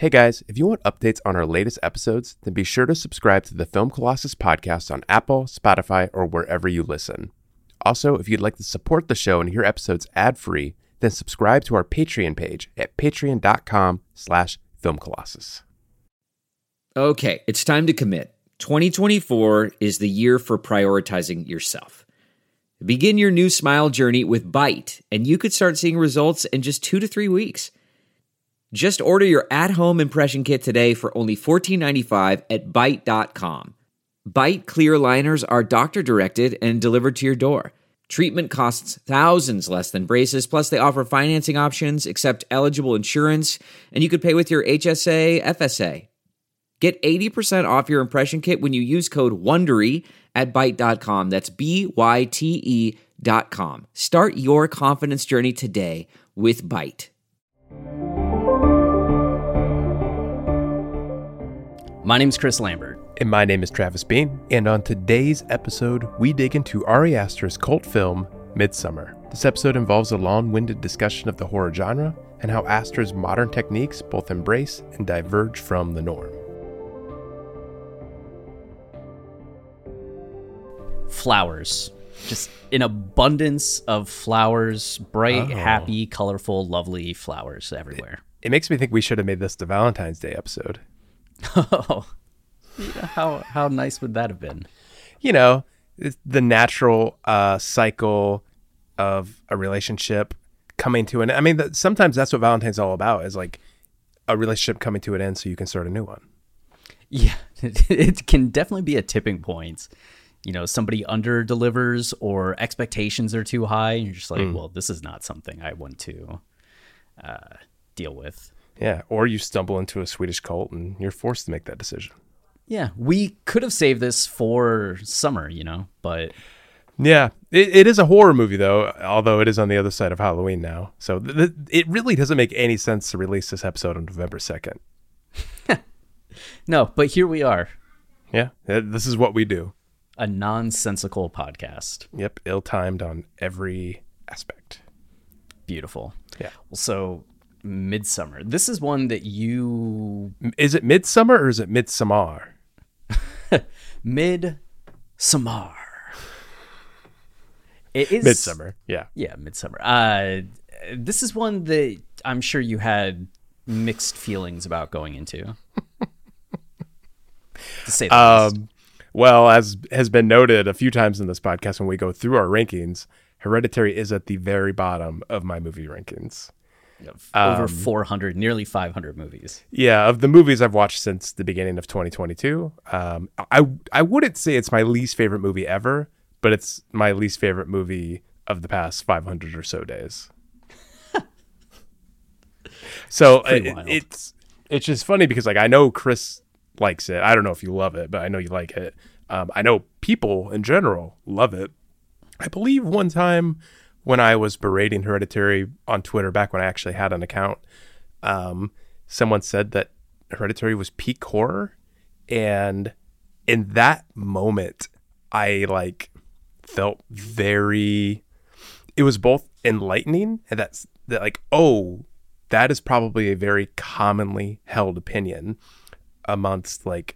Hey guys, if you want updates on our latest episodes, then be sure to subscribe to the Film Colossus podcast on Apple, Spotify, or wherever you listen. Also, if you'd like to support the show and hear episodes ad-free, then subscribe to our Patreon page at patreon.com/filmcolossus. Okay, it's time to commit. 2024 is the year for prioritizing yourself. Begin your new smile journey with Byte, and you could start seeing results in just 2 to 3 weeks. Just order your at-home impression kit today for only $14.95 at Byte.com. Byte clear liners are doctor-directed and delivered to your door. Treatment costs thousands less than braces, plus they offer financing options, accept eligible insurance, and you could pay with your HSA, FSA. Get 80% off your impression kit when you use code WONDERY at Byte.com. That's BYTE.com. Start your confidence journey today with Byte. My name's Chris Lambert. And my name is Travis Bean, and on today's episode, we dig into Ari Aster's cult film, Midsommar. This episode involves a long-winded discussion of the horror genre and how Aster's modern techniques both embrace and diverge from the norm. Flowers. Just an abundance of flowers, bright, happy, colorful, lovely flowers everywhere. It makes me think we should have made this the Valentine's Day episode. Oh, how nice would that have been? You know, it's the natural cycle of a relationship coming to an end. I mean, sometimes that's what Valentine's all about, is like a relationship coming to an end so you can start a new one. Yeah, it can definitely be a tipping point. You know, somebody under delivers or expectations are too high. And you're just like, well, this is not something I want to deal with. Yeah, or you stumble into a Swedish cult and you're forced to make that decision. Yeah, we could have saved this for summer, you know, but... Yeah, it is a horror movie, though, although it is on the other side of Halloween now. So it really doesn't make any sense to release this episode on November 2nd. No, but here we are. Yeah, this is what we do. A nonsensical podcast. Yep, ill-timed on every aspect. Beautiful. Yeah. Well, so... Midsommar. This is one that you... Is it Midsommar or is it Midsommar? Midsommar. It is... Midsommar, yeah. Yeah, Midsommar. This is one that I'm sure you had mixed feelings about going into. To say the least. Well, as has been noted a few times in this podcast when we go through our rankings, Hereditary is at the very bottom of my movie rankings. Over 400, nearly 500 movies. Yeah, of the movies I've watched since the beginning of 2022, I wouldn't say it's my least favorite movie ever, but it's my least favorite movie of the past 500 or so days. So it's just funny because like I know Chris likes it. I don't know if you love it, but I know you like it. I know people in general love it. I believe one time when I was berating Hereditary on Twitter back when I actually had an account, someone said that Hereditary was peak horror. And in that moment, I like felt very, it was both enlightening and that like, oh, that is probably a very commonly held opinion amongst like,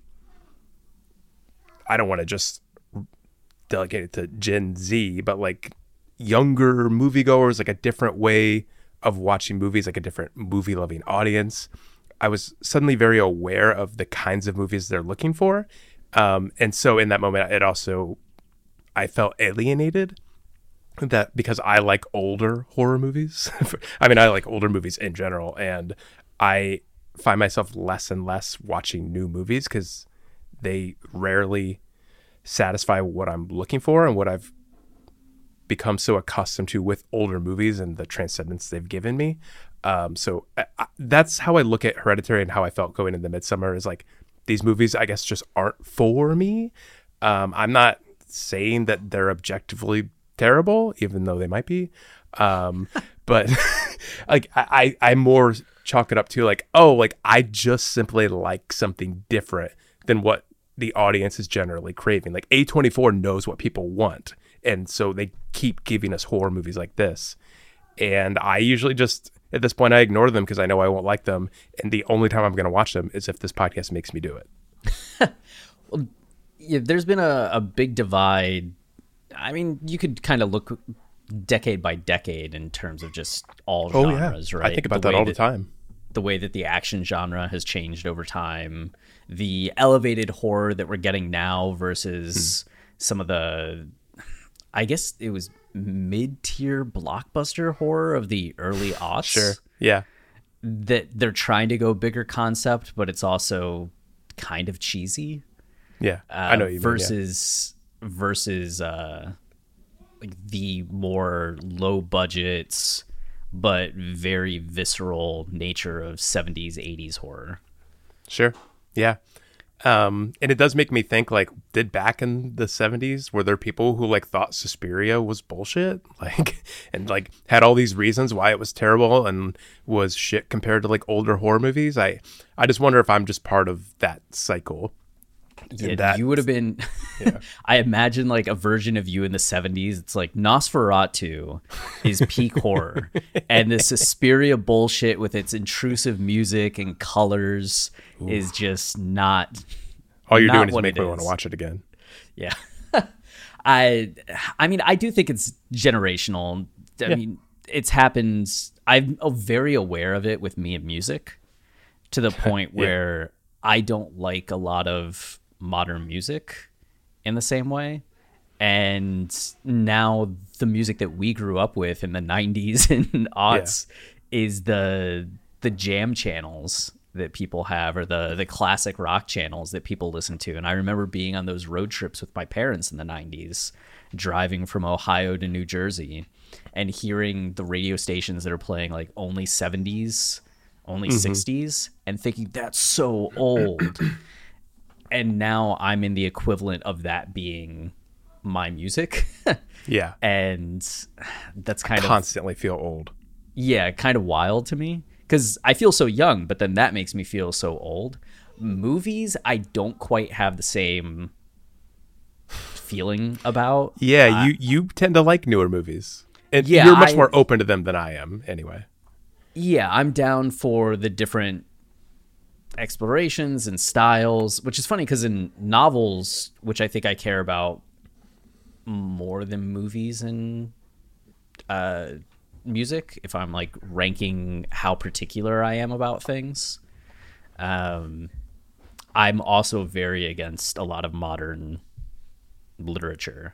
I don't want to just delegate it to Gen Z, but like, younger moviegoers, like a different way of watching movies, like a different movie loving audience. I was suddenly very aware of the kinds of movies they're looking for. And so in that moment, I felt alienated that because I like older horror movies. I mean, I like older movies in general, and I find myself less and less watching new movies because they rarely satisfy what I'm looking for and what I've become so accustomed to with older movies and the transcendence they've given me. So that's how I look at Hereditary and how I felt going into Midsommar, is like these movies, I guess, just aren't for me. I'm not saying that they're objectively terrible, even though they might be. But like I more chalk it up to like, oh, like I just simply like something different than what the audience is generally craving. Like A24 knows what people want. And so they keep giving us horror movies like this. And I usually just, at this point, I ignore them because I know I won't like them. And the only time I'm going to watch them is if this podcast makes me do it. Well, yeah, there's been a big divide. I mean, you could kind of look decade by decade in terms of just all genres, right? I think about that all the time. The way that the action genre has changed over time, the elevated horror that we're getting now versus some of the, I guess it was mid-tier blockbuster horror of the early aughts. Sure. Yeah. That they're trying to go bigger concept, but it's also kind of cheesy. Yeah. I know what you versus like the more low budgets but very visceral nature of 70s 80s horror. Sure. Yeah. And it does make me think, like, did back in the 70s, were there people who like thought Suspiria was bullshit? Like, and like had all these reasons why it was terrible and was shit compared to like older horror movies? I just wonder if I'm just part of that cycle. Yeah, you would have been. Yeah. I imagine like a version of you in the 70s. It's like Nosferatu is peak horror, and the Suspiria bullshit with its intrusive music and colors is just not. All you're doing is make me want to watch it again. Yeah, I mean, I do think it's generational. I mean, it's happened. I'm very aware of it with me and music, to the point where I don't like a lot of modern music in the same way, and now the music that we grew up with in the 90s and aughts is the jam channels that people have, or the classic rock channels that people listen to. And I remember being on those road trips with my parents in the 90s, driving from Ohio to New Jersey and hearing the radio stations that are playing like only 70s, only 60s, and thinking that's so old. And now I'm in the equivalent of that being my music. Yeah. And that's kind of constantly feel old. Yeah, kind of wild to me, because I feel so young, but then that makes me feel so old. Movies, I don't quite have the same feeling about. Yeah, you tend to like newer movies. And you're much more open to them than I am anyway. Yeah, I'm down for the different explorations and styles, which is funny because in novels, which I think I care about more than movies and music, if I'm like ranking how particular I am about things, I'm also very against a lot of modern literature.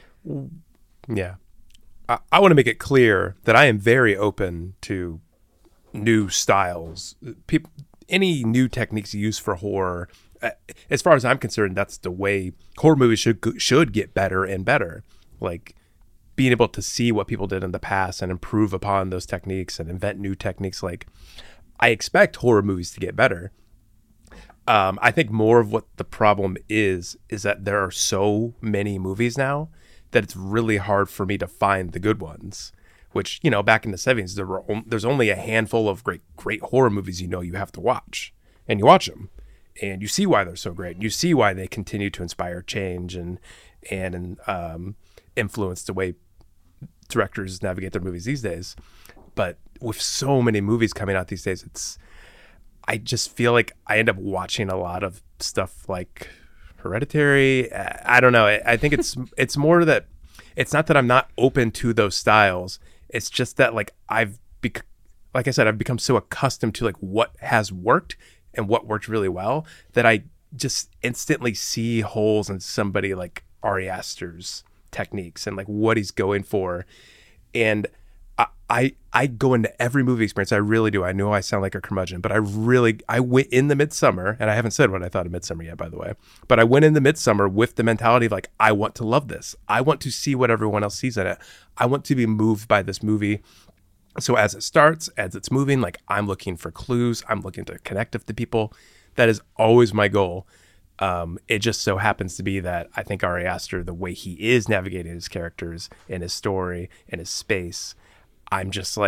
Yeah. I want to make it clear that I am very open to new styles. Any new techniques used for horror, as far as I'm concerned, that's the way horror movies should get better and better. Like being able to see what people did in the past and improve upon those techniques and invent new techniques. Like, I expect horror movies to get better. I think more of what the problem is that there are so many movies now that it's really hard for me to find the good ones. Which, you know, back in the 70s, there's only a handful of great horror movies you have to watch. And you watch them. And you see why they're so great. You see why they continue to inspire change and influence the way directors navigate their movies these days. But with so many movies coming out these days, I just feel like I end up watching a lot of stuff like Hereditary. I don't know. I think it's more that it's not that I'm not open to those styles. It's just that like like I said, I've become so accustomed to like what has worked and what worked really well that I just instantly see holes in somebody like Ari Aster's techniques and like what he's going for. And I go into every movie experience. I really do. I know I sound like a curmudgeon, but I went in the Midsommar, and I haven't said what I thought of Midsommar yet, by the way, but I went in the Midsommar with the mentality of like, I want to love this. I want to see what everyone else sees in it. I want to be moved by this movie. So as it starts, as it's moving, like I'm looking for clues. I'm looking to connect with the people. That is always my goal. It just so happens to be that I think Ari Aster, the way he is navigating his characters and his story and his space, I'm just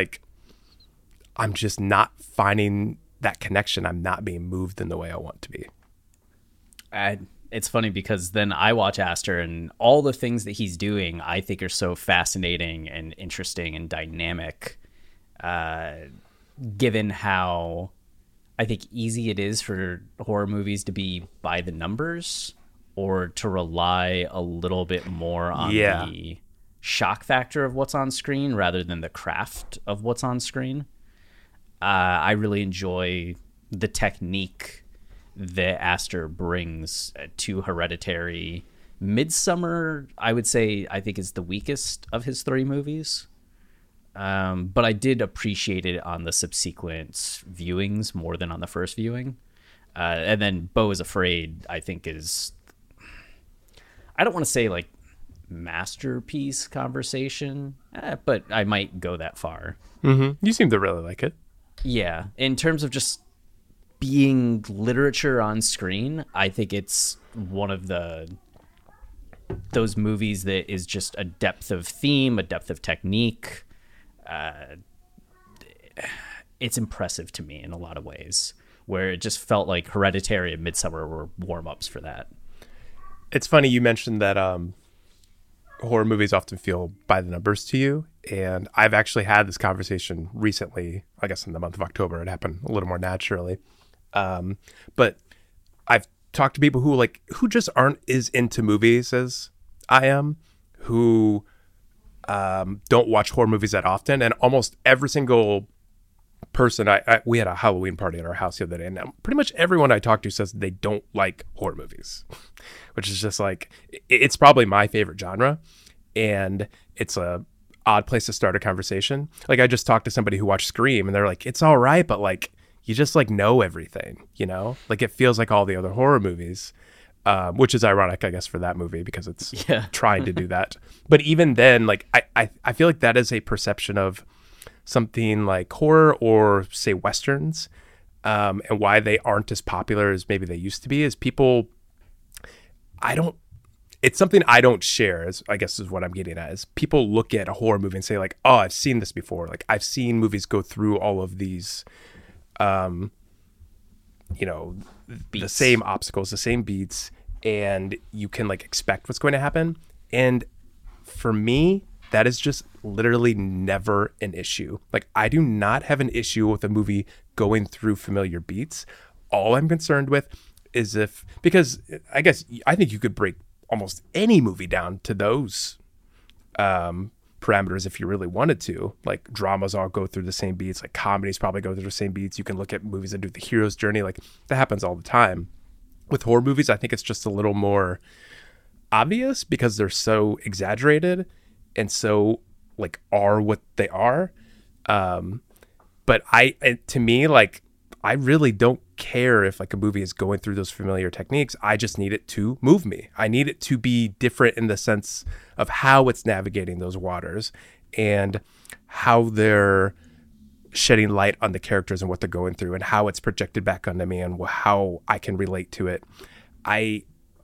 not finding that connection. I'm not being moved in the way I want to be. it's funny because then I watch Aster and all the things that he's doing I think are so fascinating and interesting and dynamic, given how I think easy it is for horror movies to be by the numbers or to rely a little bit more on the shock factor of what's on screen rather than the craft of what's on screen. I really enjoy the technique that Aster brings to Hereditary. Midsommar, I would say, I think is the weakest of his three movies. But I did appreciate it on the subsequent viewings more than on the first viewing. And then Beau is Afraid, I think is, I don't want to say like masterpiece conversation, but I might go that far. Mm-hmm. You seem to really like it. Yeah. In terms of just being literature on screen, I think it's one of those movies that is just a depth of theme, a depth of technique. It's impressive to me in a lot of ways, where it just felt like Hereditary and Midsommar were warm-ups for that. It's funny you mentioned that horror movies often feel by the numbers to you, and I've actually had this conversation recently. I guess in the month of October it happened a little more naturally, but I've talked to people who just aren't as into movies as I am, who don't watch horror movies that often, and almost every single person we had a Halloween party at our house the other day, and pretty much everyone I talk to says they don't like horror movies, which is just like, it's probably my favorite genre, and it's a odd place to start a conversation. Like, I just talked to somebody who watched Scream, and they're like, it's all right, but like, you just like know everything, you know, like it feels like all the other horror movies, which is ironic, I guess, for that movie because it's trying to do that. But even then, like, I feel like that is a perception of something like horror or say Westerns, and why they aren't as popular as maybe they used to be, is people, it's something I don't share, as I guess is what I'm getting at, is people look at a horror movie and say like, oh, I've seen this before. Like, I've seen movies go through all of these, beats. The same obstacles, the same beats, and you can like expect what's going to happen. And for me, that is just literally never an issue. Like, I do not have an issue with a movie going through familiar beats. All I'm concerned with is because I think you could break almost any movie down to those parameters if you really wanted to. Like, dramas all go through the same beats, like comedies probably go through the same beats. You can look at movies that do the hero's journey, like that happens all the time. With horror movies, I think it's just a little more obvious because they're so exaggerated and so like are what they are. But to me, like, I really don't care if like a movie is going through those familiar techniques. I just need it to move me. I need it to be different in the sense of how it's navigating those waters and how they're shedding light on the characters and what they're going through and how it's projected back onto me and how I can relate to it. I'm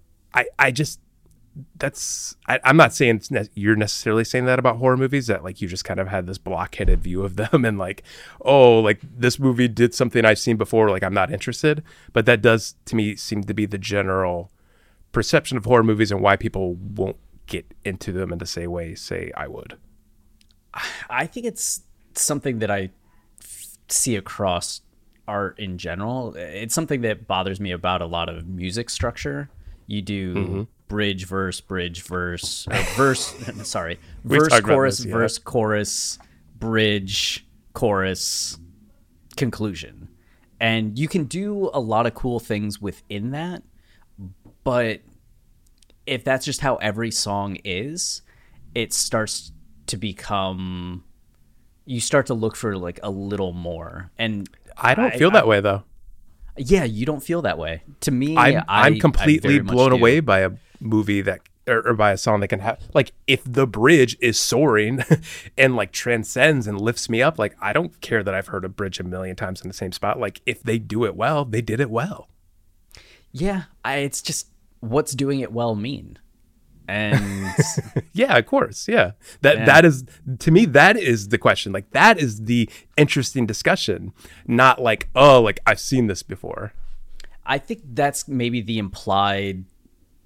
not saying you're necessarily saying that about horror movies, that like you just kind of had this blockheaded view of them and like, oh, like this movie did something I've seen before, like I'm not interested. But that does to me seem to be the general perception of horror movies and why people won't get into them in the same way, say, I would. I think it's something that I see across art in general. It's something that bothers me about a lot of music structure. You do bridge, verse, verse, chorus, verse, chorus, bridge, chorus, conclusion. And you can do a lot of cool things within that, but if that's just how every song is, it starts to become, you start to look for like a little more. And I don't feel that way though. Yeah, you don't feel that way. To me, I'm completely blown away by a movie that, or by a song that can have, like, if the bridge is soaring and like transcends and lifts me up, like I don't care that I've heard a bridge a million times in the same spot. Like, if they do it well, they did it well. Yeah, it's just, what's doing it well mean? And yeah, of course. Yeah. That is, to me, that is the question. Like, that is the interesting discussion, not like, oh, like I've seen this before. I think that's maybe the implied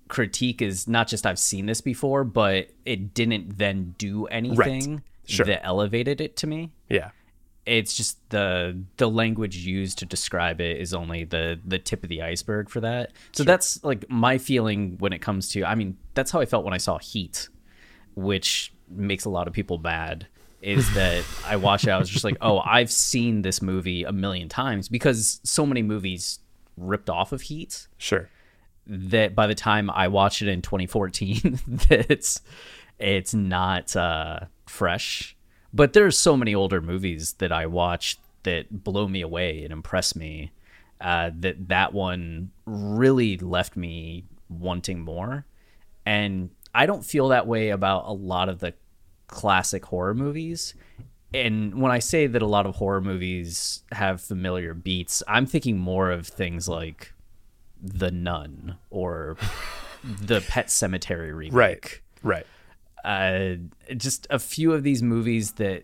critique is not just I've seen this before, but it didn't then do anything that elevated it to me. Yeah. It's just the language used to describe it is only the tip of the iceberg for that. So that's like my feeling when it comes to, I mean, that's how I felt when I saw Heat, which makes a lot of people mad, is that I watched it, I was just like, oh, I've seen this movie a million times, because so many movies ripped off of Heat. Sure. That by the time I watched it in 2014, that it's not fresh. But there's so many older movies that I watched that blow me away and impress me, that one really left me wanting more. And I don't feel that way about a lot of the classic horror movies. And when I say that a lot of horror movies have familiar beats, I'm thinking more of things like The Nun or the Pet Sematary remake. Right. Just a few of these movies that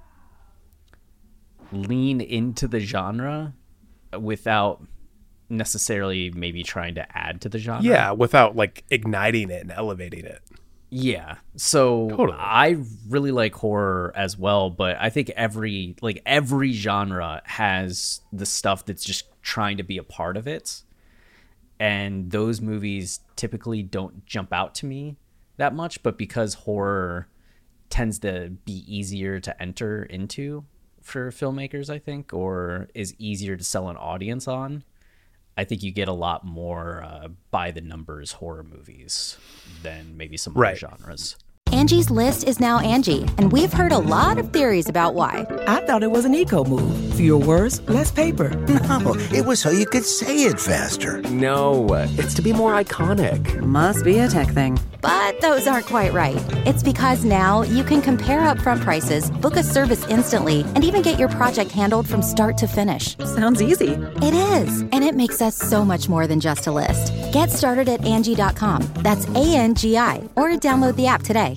lean into the genre without necessarily maybe trying to add to the genre. Yeah, without like igniting it and elevating it. Yeah. So totally. I really like horror as well, but I think every genre has the stuff that's just trying to be a part of it. And those movies typically don't jump out to me that much, but because horror tends to be easier to enter into for filmmakers, I think, or is easier to sell an audience on, I think you get a lot more by the numbers horror movies than maybe some other genres. Angie's List is now Angie, and we've heard a lot of theories about why. I thought it was an eco move. Fewer words, less paper. No, it was so you could say it faster. No, it's to be more iconic. Must be a tech thing. But those aren't quite right. It's because now you can compare upfront prices, book a service instantly, and even get your project handled from start to finish. Sounds easy. It is, and it makes us so much more than just a list. Get started at Angie.com. That's ANGI, or download the app today.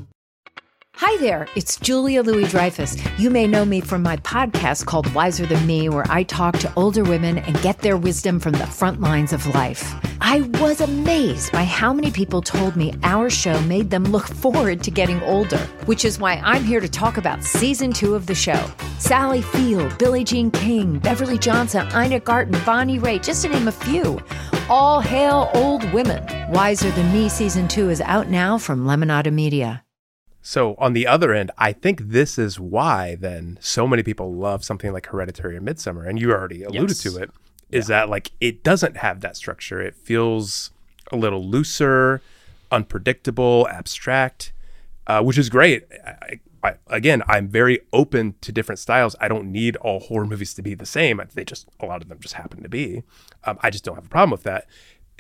Hi there, it's Julia Louis-Dreyfus. You may know me from my podcast called Wiser Than Me, where I talk to older women and get their wisdom from the front lines of life. I was amazed by how many people told me our show made them look forward to getting older, which is why I'm here to talk about season 2 of the show. Sally Field, Billie Jean King, Beverly Johnson, Ina Garten, Bonnie Raitt, just to name a few. All hail old women. Wiser Than Me season 2 is out now from Lemonada Media. So on the other end, I think this is why then so many people love something like Hereditary and Midsommar, and you already alluded to it, is that like it doesn't have that structure. It feels a little looser, unpredictable, abstract, which is great. Again, I'm very open to different styles. I don't need all horror movies to be the same. A lot of them just happen to be. I just don't have a problem with that.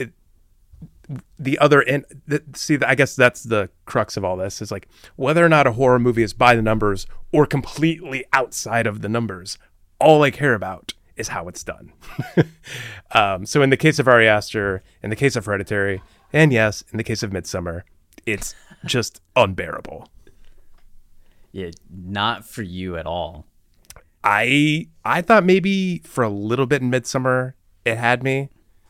The other end, I guess that's the crux of all this, is like whether or not a horror movie is by the numbers or completely outside of the numbers, all I care about is how it's done. So in the case of Ari Aster, in the case of Hereditary, and yes, in the case of Midsommar, it's just unbearable. Yeah, not for you at all. I thought maybe for a little bit in Midsommar it had me.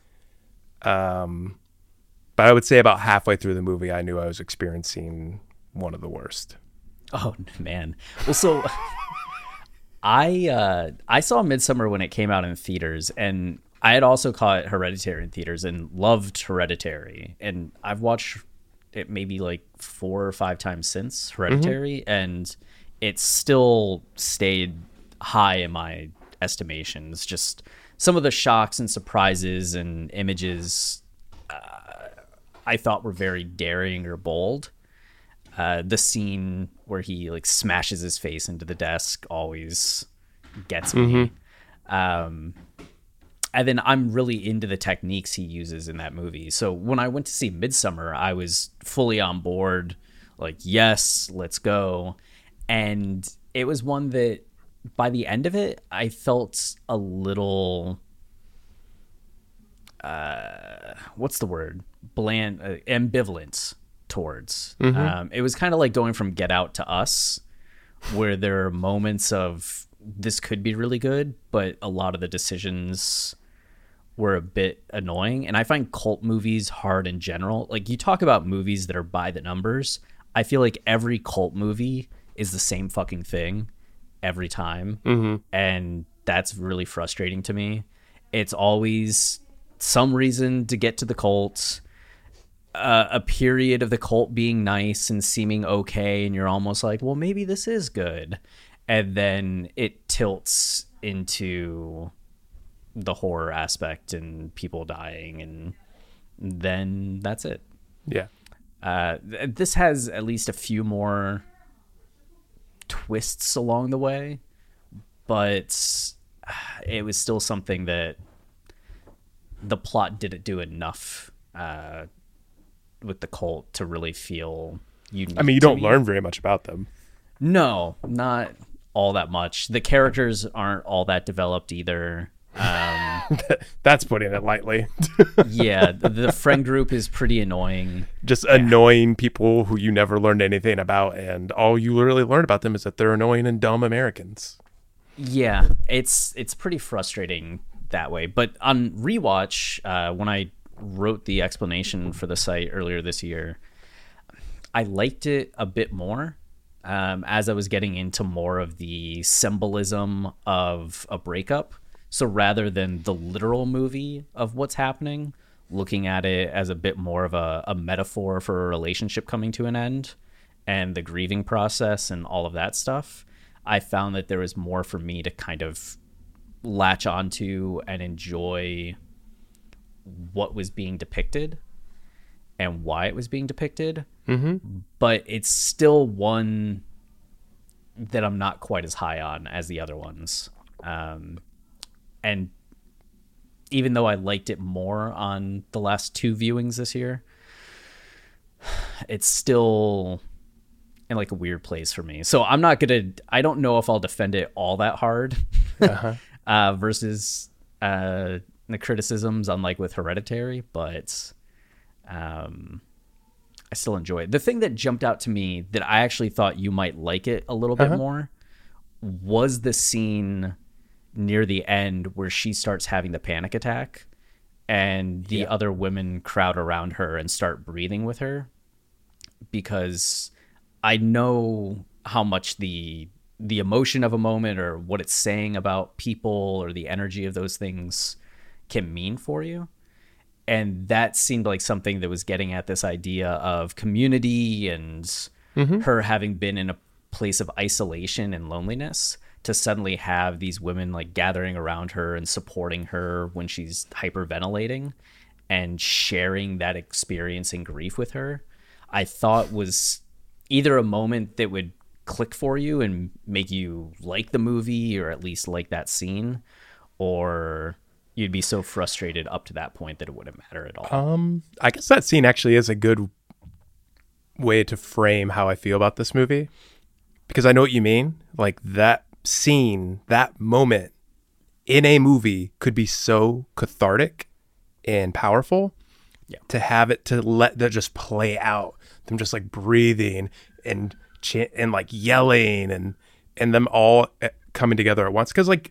But I would say about halfway through the movie, I knew I was experiencing one of the worst. Oh, man. Well, so I saw Midsommar when it came out in theaters, and I had also caught Hereditary in theaters and loved Hereditary. And I've watched it maybe like 4 or 5 times since Hereditary, and it still stayed high in my estimations. Just some of the shocks and surprises and images I thought were very daring or bold. The scene where he like smashes his face into the desk always gets me. And then I'm really into the techniques he uses in that movie. So when I went to see Midsommar, I was fully on board. Like, yes, let's go. And it was one that by the end of it, I felt a little, what's the word? Bland, ambivalent towards. It was kind of like going from Get Out to Us, where there are moments of this could be really good, but a lot of the decisions were a bit annoying. And I find cult movies hard in general. Like, you talk about movies that are by the numbers. I feel like every cult movie is the same fucking thing every time. Mm-hmm. And that's really frustrating to me. It's always some reason to get to the cult, a period of the cult being nice and seeming okay, and you're almost like, well, maybe this is good. And then it tilts into the horror aspect and people dying, and then that's it. Yeah. This has at least a few more twists along the way, but it was still something that the plot didn't do enough with the cult to really feel unique. I mean, you don't learn very much about them. No, not all that much. The characters aren't all that developed either. That's putting it lightly. Yeah, the friend group is pretty annoying. Just annoying people who you never learned anything about, and all you literally learn about them is that they're annoying and dumb Americans. Yeah, it's pretty frustrating that way. But on rewatch, when I wrote the explanation for the site earlier this year, I liked it a bit more as I was getting into more of the symbolism of a breakup. So rather than the literal movie of what's happening, looking at it as a bit more of a metaphor for a relationship coming to an end and the grieving process and all of that stuff, I found that there was more for me to kind of latch onto and enjoy what was being depicted and why it was being depicted. Mm-hmm. But it's still one that I'm not quite as high on as the other ones. And even though I liked it more on the last two viewings this year, it's still in like a weird place for me. So I don't know if I'll defend it all that hard versus the criticisms, unlike with Hereditary, but I still enjoy it. The thing that jumped out to me that I actually thought you might like it a little bit more was the scene near the end where she starts having the panic attack and the other women crowd around her and start breathing with her, because I know how much the emotion of a moment or what it's saying about people or the energy of those things can mean for you. And that seemed like something that was getting at this idea of community and her having been in a place of isolation and loneliness, to suddenly have these women like gathering around her and supporting her when she's hyperventilating and sharing that experience and grief with her, I thought was either a moment that would click for you and make you like the movie, or at least like that scene, or you'd be so frustrated up to that point that it wouldn't matter at all. I guess that scene actually is a good way to frame how I feel about this movie, because I know what you mean. Like, that scene, that moment in a movie could be so cathartic and powerful. To have it, to let that just play out, them just like breathing and like yelling and them all coming together at once. Because like,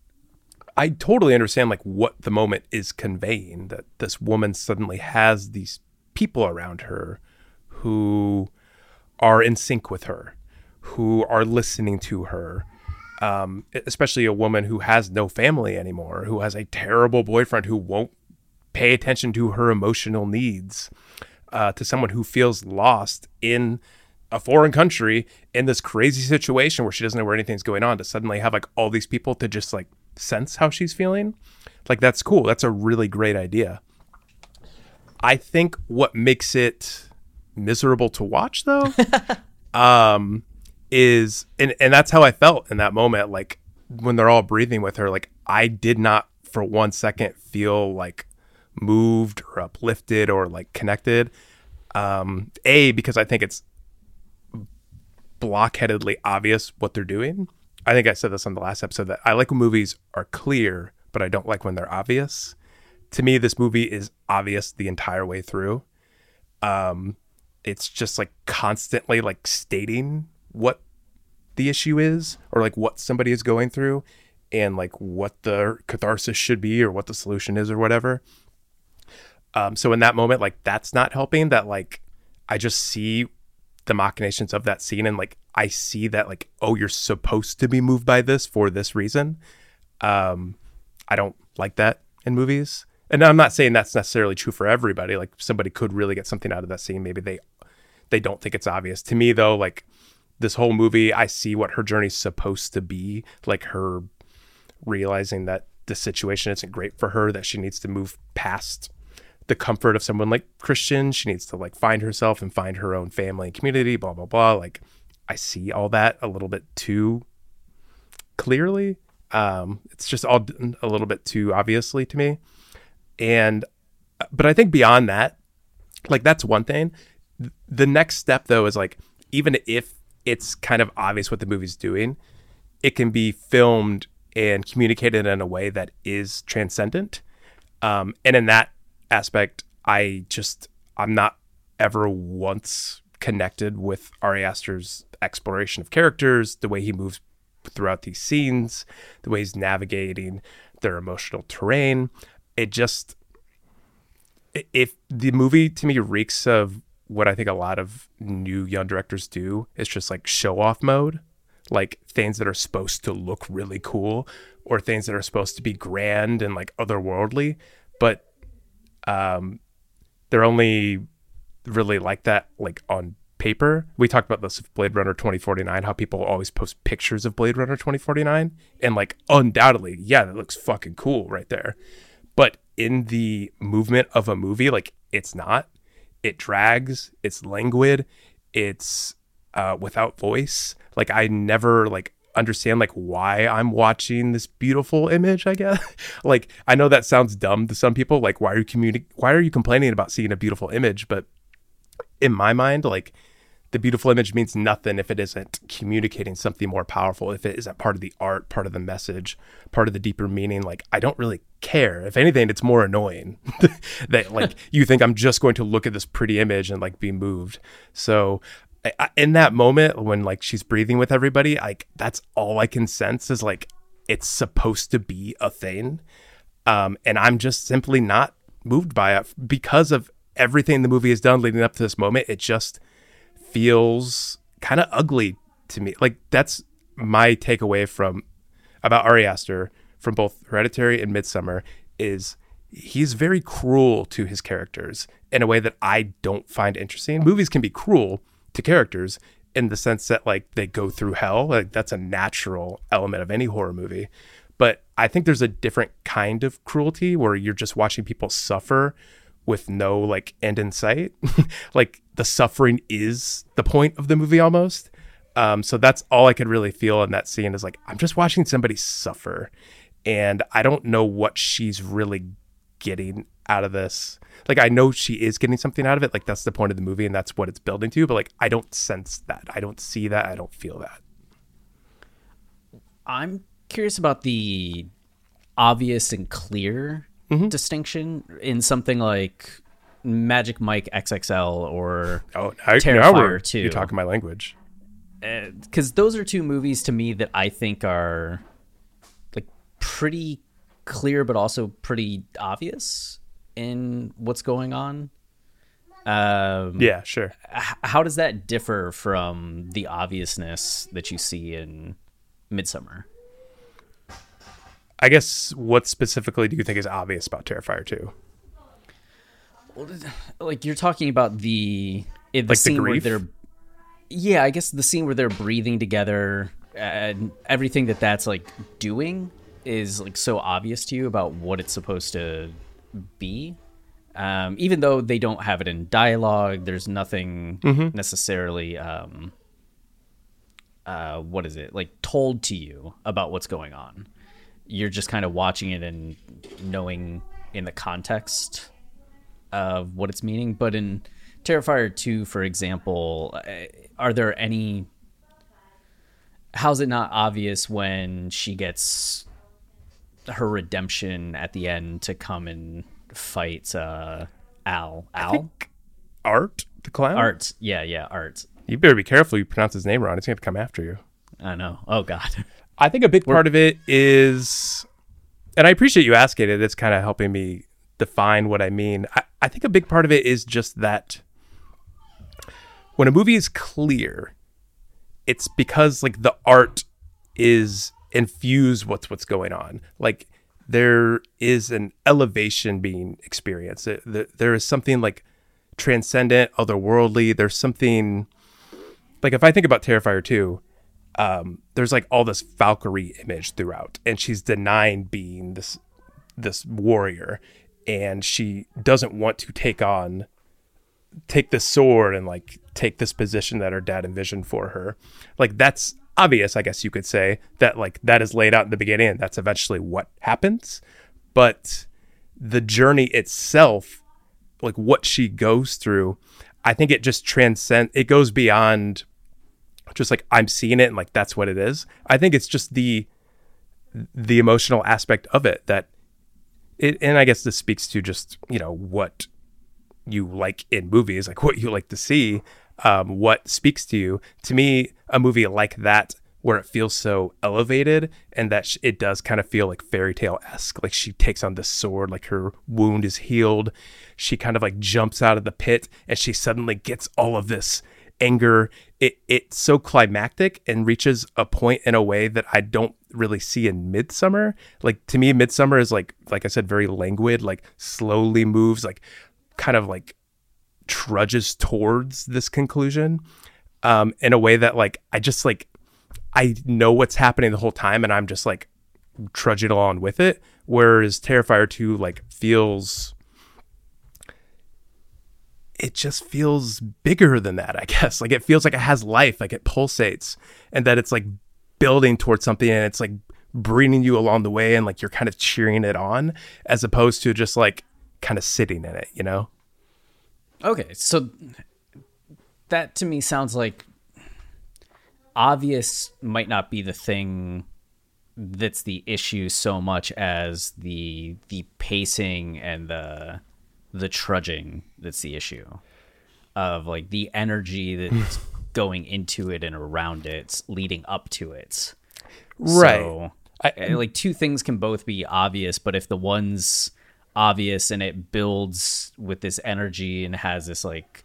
I totally understand like what the moment is conveying, that this woman suddenly has these people around her who are in sync with her, who are listening to her. Especially a woman who has no family anymore, who has a terrible boyfriend who won't pay attention to her emotional needs, to someone who feels lost in a foreign country in this crazy situation where she doesn't know where anything's going on, to suddenly have like all these people to just like sense how she's feeling. Like, that's cool. That's a really great idea. I think what makes it miserable to watch though, is, and that's how I felt in that moment. Like, when they're all breathing with her, like, I did not for 1 second feel like moved or uplifted or like connected. Because I think it's blockheadedly obvious what they're doing. I think I said this on the last episode, that I like when movies are clear, but I don't like when they're obvious. To me, this movie is obvious the entire way through. It's just like constantly like stating what the issue is, or like what somebody is going through. and like what the catharsis should be or what the solution is or whatever. So in that moment, like that's not helping. That like I just see the machinations of that scene, and like I see that like, oh, you're supposed to be moved by this for this reason. I don't like that in movies. And I'm not saying that's necessarily true for everybody. Like somebody could really get something out of that scene. Maybe they don't think it's obvious. To me though, like this whole movie, I see what her journey's supposed to be. Like her realizing that the situation isn't great for her, that she needs to move past the comfort of someone like Christian. She needs to like find herself and find her own family and community, blah, blah, blah. Like I see all that a little bit too clearly. It's just all a little bit too obviously to me. But I think beyond that, like that's one thing. The next step though is like, even if it's kind of obvious what the movie's doing, it can be filmed and communicated in a way that is transcendent. And in that aspect, I'm not ever once connected with Ari Aster's exploration of characters, the way he moves throughout these scenes, the way he's navigating their emotional terrain. If the movie to me reeks of what I think a lot of new young directors do, it's just like show off mode, like things that are supposed to look really cool or things that are supposed to be grand and like otherworldly, but they're only really like that like on paper. We talked about this with Blade Runner 2049, how people always post pictures of Blade Runner 2049, and like undoubtedly, yeah, that looks fucking cool right there. But in the movement of a movie, like it's not. It drags. It's languid. It's without voice. Like I never like understand like why I'm watching this beautiful image, I guess. Like I know that sounds dumb to some people. Like why are you complaining about seeing a beautiful image? But in my mind, like the beautiful image means nothing if it isn't communicating something more powerful, if it isn't part of the art, part of the message, part of the deeper meaning. Like I don't really care. If anything, it's more annoying that like you think I'm just going to look at this pretty image and like be moved. So in that moment when like she's breathing with everybody, like that's all I can sense is like it's supposed to be a thing, and I'm just simply not moved by it because of everything the movie has done leading up to this moment. It just feels kind of ugly to me. Like that's my takeaway about Ari Aster from both Hereditary and Midsommar, is he's very cruel to his characters in a way that I don't find interesting. Movies can be cruel to characters in the sense that like they go through hell. Like that's a natural element of any horror movie. But I think there's a different kind of cruelty where you're just watching people suffer with no like end in sight. Like the suffering is the point of the movie almost. So that's all I could really feel in that scene is like, I'm just watching somebody suffer and I don't know what she's really getting out of this. Like I know she is getting something out of it. Like that's the point of the movie and that's what it's building to. But like, I don't sense that. I don't see that. I don't feel that. I'm curious about the obvious and clear distinction in something like Magic Mike XXL or Terrifier 2. You're talking my language. Because those are two movies to me that I think are like pretty clear, but also pretty obvious in what's going on. Yeah, sure. How does that differ from the obviousness that you see in Midsommar? I guess what specifically do you think is obvious about Terrifier 2? Well, like you're talking about the like scene the grief? where they're, yeah, I guess the scene where they're breathing together and everything that's like doing is like so obvious to you about what it's supposed to be. Even though they don't have it in dialogue, there's nothing necessarily, what is it, like told to you about what's going on. You're just kind of watching it and knowing in the context of what it's meaning. But in Terrifier 2, for example, are there any... How's it not obvious when she gets her redemption at the end to come and fight Al? I think Art, the clown? Art. Yeah, Art. You better be careful you pronounce his name wrong. It's going to come after you. I know. Oh, God. I think a big part of it is, and I appreciate you asking it, it's kind of helping me define what I mean. I think a big part of it is just that when a movie is clear, it's because like the art is infused with what's going on. Like there is an elevation being experienced. There is something like transcendent, otherworldly. There's something like, if I think about Terrifier 2, there's like all this Valkyrie image throughout, and she's denying being this warrior, and she doesn't want to take this sword and like take this position that her dad envisioned for her. Like that's obvious, I guess you could say, that like that is laid out in the beginning and that's eventually what happens. But the journey itself, like what she goes through, I think it just it goes beyond just like I'm seeing it and like that's what it is. I think it's just the emotional aspect of it that it, and I guess this speaks to just, you know, what you like in movies, like what you like to see, what speaks to you. To me, a movie like that, where it feels so elevated and that it does kind of feel like fairy tale-esque, like she takes on this sword, like her wound is healed, she kind of like jumps out of the pit and she suddenly gets all of this anger. It's so climactic and reaches a point in a way that I don't really see in Midsommar. Like to me, Midsommar is like I said, very languid, like slowly moves, like kind of like trudges towards this conclusion in a way that like I know what's happening the whole time and I'm just like trudging along with it. Whereas Terrifier 2 like it just feels bigger than that, I guess. Like it feels like it has life, like it pulsates, and that it's like building towards something and it's like bringing you along the way and like you're kind of cheering it on, as opposed to just like kind of sitting in it, you know? Okay, so that to me sounds like obvious might not be the thing that's the issue so much as the pacing and the trudging that's the issue, of like the energy that's going into it and around it, leading up to it. Right. So, like two things can both be obvious, but if the one's obvious and it builds with this energy and has this like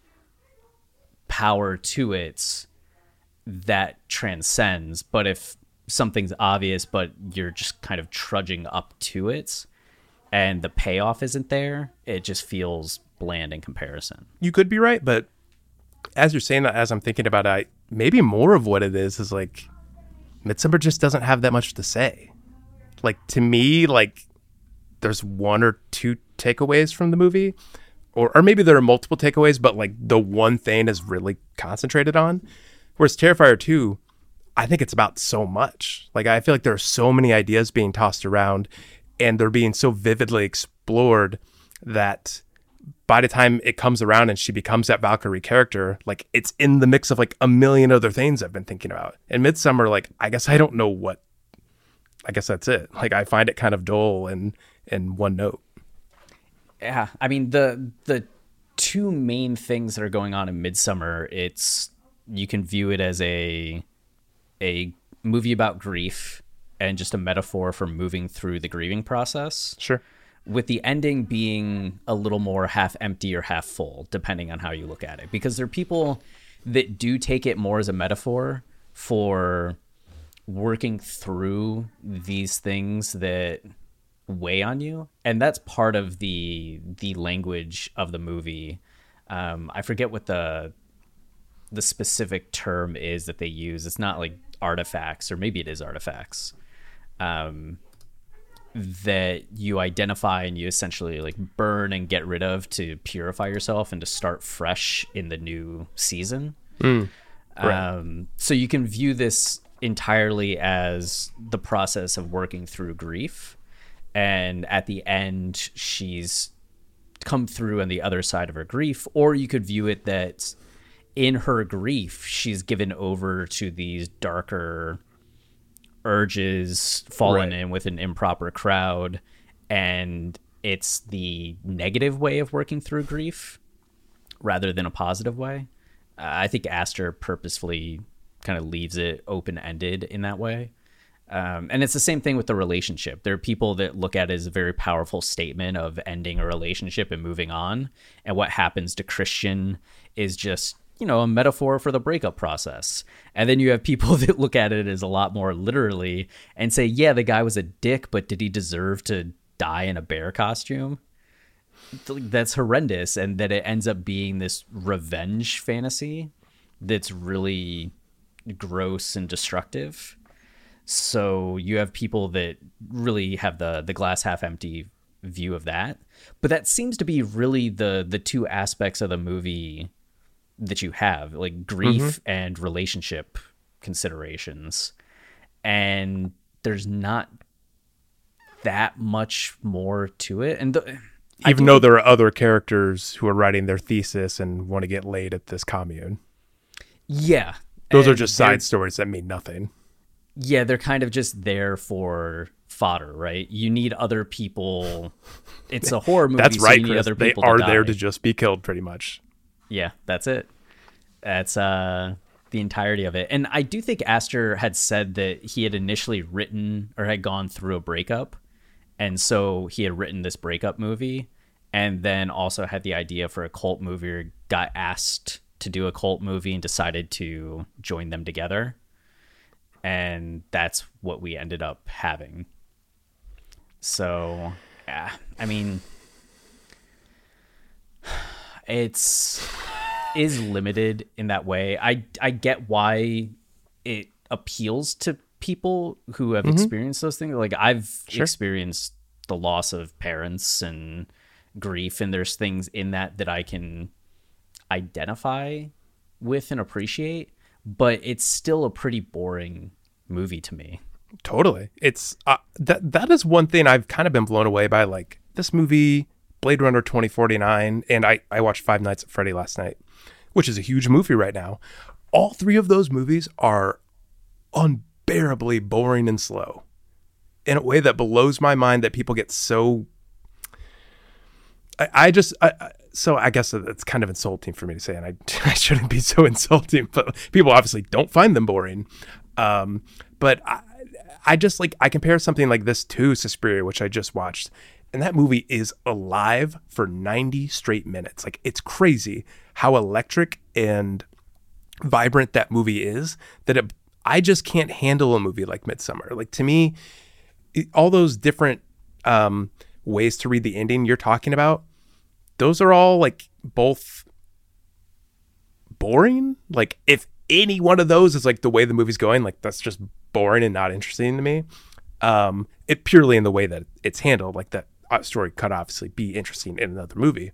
power to it, that transcends. But if something's obvious but you're just kind of trudging up to it and the payoff isn't there, it just feels bland in comparison. You could be right, but as you're saying that, as I'm thinking about it, maybe more of what it is like Midsommar just doesn't have that much to say. Like to me, like there's one or two takeaways from the movie, or maybe there are multiple takeaways, but like the one thing is really concentrated on. Whereas Terrifier 2, I think it's about so much. Like I feel like there are so many ideas being tossed around and they're being so vividly explored that by the time it comes around and she becomes that Valkyrie character, like it's in the mix of like a million other things I've been thinking about. And Midsommar, like, I guess I don't know what, I guess that's it. Like I find it kind of dull and one note. Yeah. I mean, the two main things that are going on in Midsommar, you can view it as a movie about grief and just a metaphor for moving through the grieving process. Sure. With the ending being a little more half empty or half full, depending on how you look at it. Because there are people that do take it more as a metaphor for working through these things that weigh on you. And that's part of the language of the movie. I forget what the specific term is that they use. It's not like artifacts, or maybe it is artifacts, that you identify and you essentially like burn and get rid of to purify yourself and to start fresh in the new season. Right. So you can view this entirely as the process of working through grief. And at the end, she's come through on the other side of her grief. Or you could view it that in her grief, she's given over to these darker urges, fallen in with an improper crowd, and it's the negative way of working through grief rather than a positive way. I think Aster purposefully kind of leaves it open-ended in that way. And it's the same thing with the relationship. There are people that look at it as a very powerful statement of ending a relationship and moving on. And what happens to Christian is just, a metaphor for the breakup process. And then you have people that look at it as a lot more literally and say, yeah, the guy was a dick, but did he deserve to die in a bear costume? That's horrendous. And that it ends up being this revenge fantasy that's really gross and destructive. So you have people that really have the glass half empty view of that. But that seems to be really the two aspects of the movie that you have, like grief and relationship considerations. And there's not that much more to it. And even though there are other characters who are writing their thesis and want to get laid at this commune. Yeah. Those are just side stories that mean nothing. Yeah, they're kind of just there for fodder, right? You need other people. It's a horror movie. That's right, so you need Chris. other They people are to there die. to just be killed, pretty much. Yeah, that's it. That's the entirety of it. And I do think Aster had said that he had initially written or had gone through a breakup. And so he had written this breakup movie and then also had the idea for a cult movie, or got asked to do a cult movie and decided to join them together. And that's what we ended up having. So, yeah, I mean, it's is limited in that way. I get why it appeals to people who have experienced those things. Like I've experienced the loss of parents and grief, and there's things in that I can identify with and appreciate, but it's still a pretty boring movie to me. Totally. It's that is one thing I've kind of been blown away by, like this movie, Blade Runner 2049, and I watched Five Nights at Freddy last night, which is a huge movie right now. All three of those movies are unbearably boring and slow in a way that blows my mind, that people get so... So I guess it's kind of insulting for me to say, and I shouldn't be so insulting, but people obviously don't find them boring. But I just like, I compare something like this to Suspiria, which I just watched, and that movie is alive for 90 straight minutes. Like, it's crazy how electric and vibrant that movie is, that I just can't handle a movie like Midsommar. Like, to me, all those different ways to read the ending you're talking about, those are all like both boring. Like, if any one of those is like the way the movie's going, like that's just boring and not interesting to me. It purely in the way that it's handled, like that story could obviously be interesting in another movie.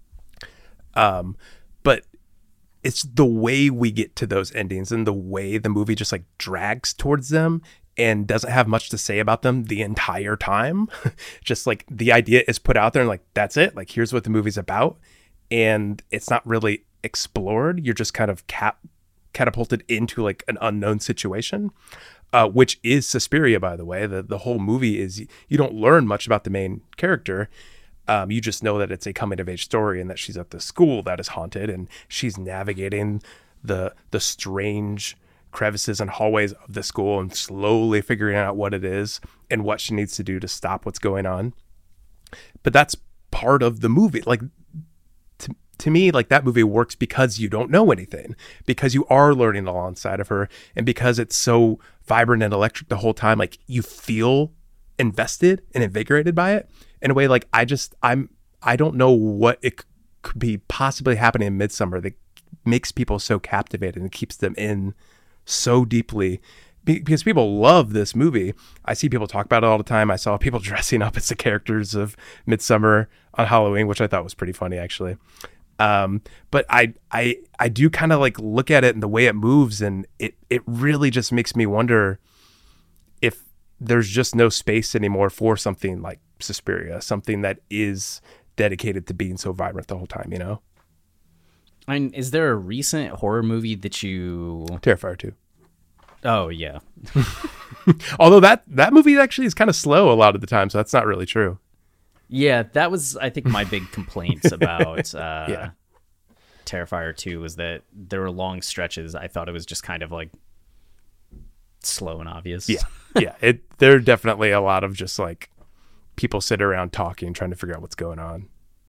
But it's the way we get to those endings and the way the movie just like drags towards them and doesn't have much to say about them the entire time. Just like the idea is put out there and like, that's it. Like, here's what the movie's about. And it's not really explored. You're just kind of catapulted into like an unknown situation, which is Suspiria, by the way. The whole movie is, you don't learn much about the main character. You just know that it's a coming of age story and that she's at the school that is haunted and she's navigating the strange crevices and hallways of the school and slowly figuring out what it is and what she needs to do to stop what's going on. But that's part of the movie. Like, to me, like, that movie works because you don't know anything, because you are learning alongside of her, and because it's so vibrant and electric the whole time. Like, you feel invested and invigorated by it in a way. Like, I don't know what it could be possibly happening in Midsommar that makes people so captivated and keeps them in so deeply, because people love this movie. I see people talk about it all the time. I saw people dressing up as the characters of Midsommar on Halloween, which I thought was pretty funny, actually. But I do kind of like look at it and the way it moves, and it really just makes me wonder if there's just no space anymore for something like Suspiria, something that is dedicated to being so vibrant the whole time, you know? And is there a recent horror movie that you... Terrifier 2. Oh, yeah. Although that movie actually is kind of slow a lot of the time, so that's not really true. Yeah, that was, I think, my big complaints about Yeah. Terrifier 2 was that there were long stretches. I thought it was just kind of like slow and obvious. Yeah. There are definitely a lot of just like people sit around talking, trying to figure out what's going on.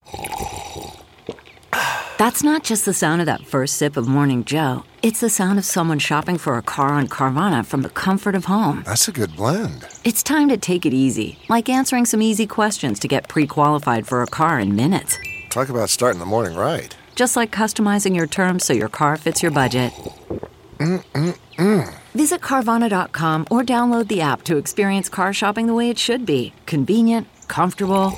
That's not just the sound of that first sip of Morning Joe. It's the sound of someone shopping for a car on Carvana from the comfort of home. That's a good blend. It's time to take it easy, like answering some easy questions to get pre-qualified for a car in minutes. Talk about starting the morning right. Just like customizing your terms so your car fits your budget. Visit Carvana.com or download the app to experience car shopping the way it should be. Convenient, comfortable.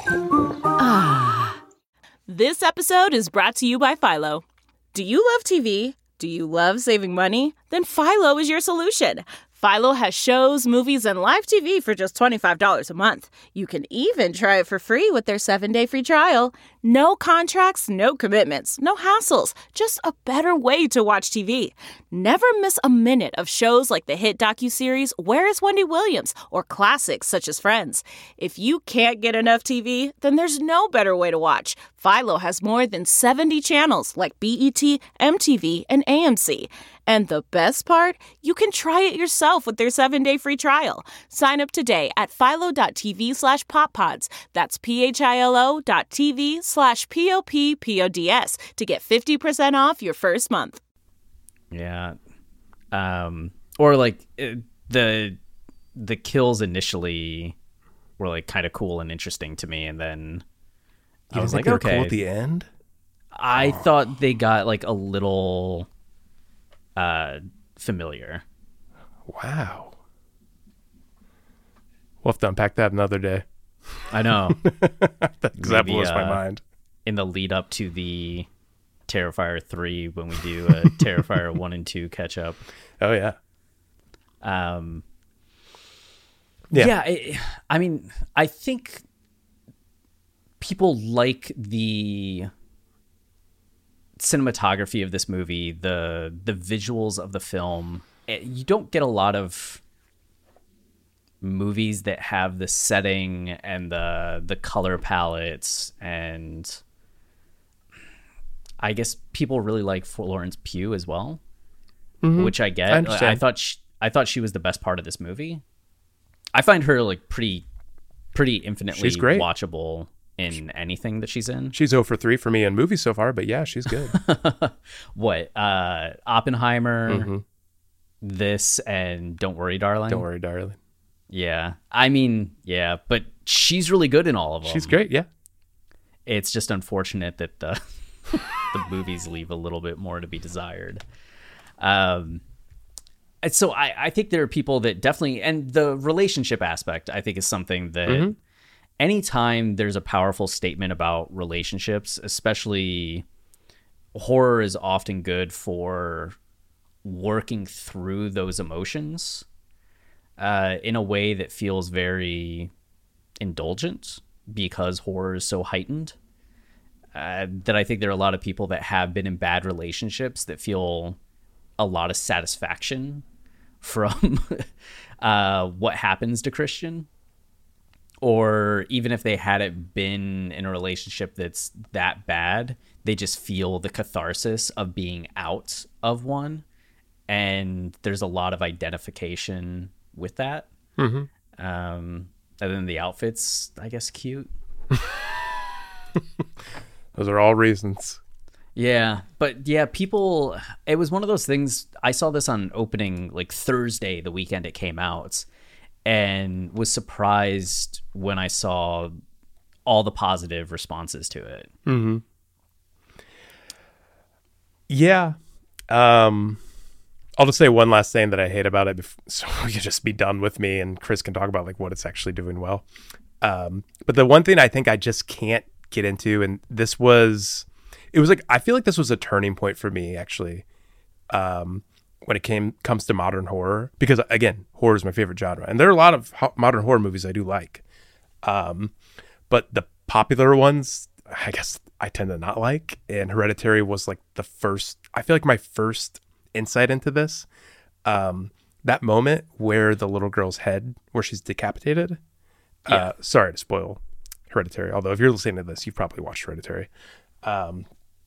This episode is brought to you by Philo. Do you love TV? Do you love saving money? Then Philo is your solution. Philo has shows, movies, and live TV for just $25 a month. You can even try it for free with their 7-day free trial. No contracts, no commitments, no hassles. Just a better way to watch TV. Never miss a minute of shows like the hit docuseries Where is Wendy Williams? Or classics such as Friends. If you can't get enough TV, then there's no better way to watch. Philo has more than 70 channels like BET, MTV, and AMC. And the best part? You can try it yourself with their 7-day free trial. Sign up today at philo.tv/poppods. That's philo.tv/poppods to get 50% off your first month. Yeah. Or like the kills initially were like kind of cool and interesting to me. And then I was like, okay. Cool at the end? I thought they got like a little familiar. Wow. We'll have to unpack that another day. I know. That blows my mind. In the lead up to the Terrifier 3 when we do a Terrifier 1 and 2 catch up. Oh, yeah. I mean, I think people like the cinematography of this movie, the visuals of the film. You don't get a lot of movies that have the setting and the color palettes, and I guess people really like Florence Pugh as well, which I get. I thought she was the best part of this movie. I find her like pretty infinitely watchable in anything that she's in. She's 0 for 3 for me in movies so far, but yeah, she's good. What? Oppenheimer, this, and Don't Worry, Darling. Don't Worry, Darling. Yeah. I mean, yeah, but she's really good in all of them. She's great, yeah. It's just unfortunate that the movies leave a little bit more to be desired. So I think there are people that definitely, and the relationship aspect, I think, is something that anytime there's a powerful statement about relationships, especially horror is often good for working through those emotions in a way that feels very indulgent because horror is so heightened. That I think there are a lot of people that have been in bad relationships that feel a lot of satisfaction from what happens to Christian. Or even if they hadn't been in a relationship that's that bad, they just feel the catharsis of being out of one. And there's a lot of identification with that. And then the outfits, I guess, cute. Those are all reasons. Yeah, but yeah, people, it was one of those things. I saw this on opening like Thursday, the weekend it came out, and was surprised when I saw all the positive responses to it. Yeah. I'll just say one last thing that I hate about it so we can just be done with me and Chris can talk about like what it's actually doing well. But the one thing I think I just can't get into, and I feel like this was a turning point for me actually, when it comes to modern horror, because again, horror is my favorite genre, and there are a lot of modern horror movies I do like, but the popular ones, I guess I tend to not like, and Hereditary was like my first insight into this. That moment where the little girl's head, where she's decapitated. Sorry to spoil Hereditary, although if you're listening to this, you've probably watched Hereditary.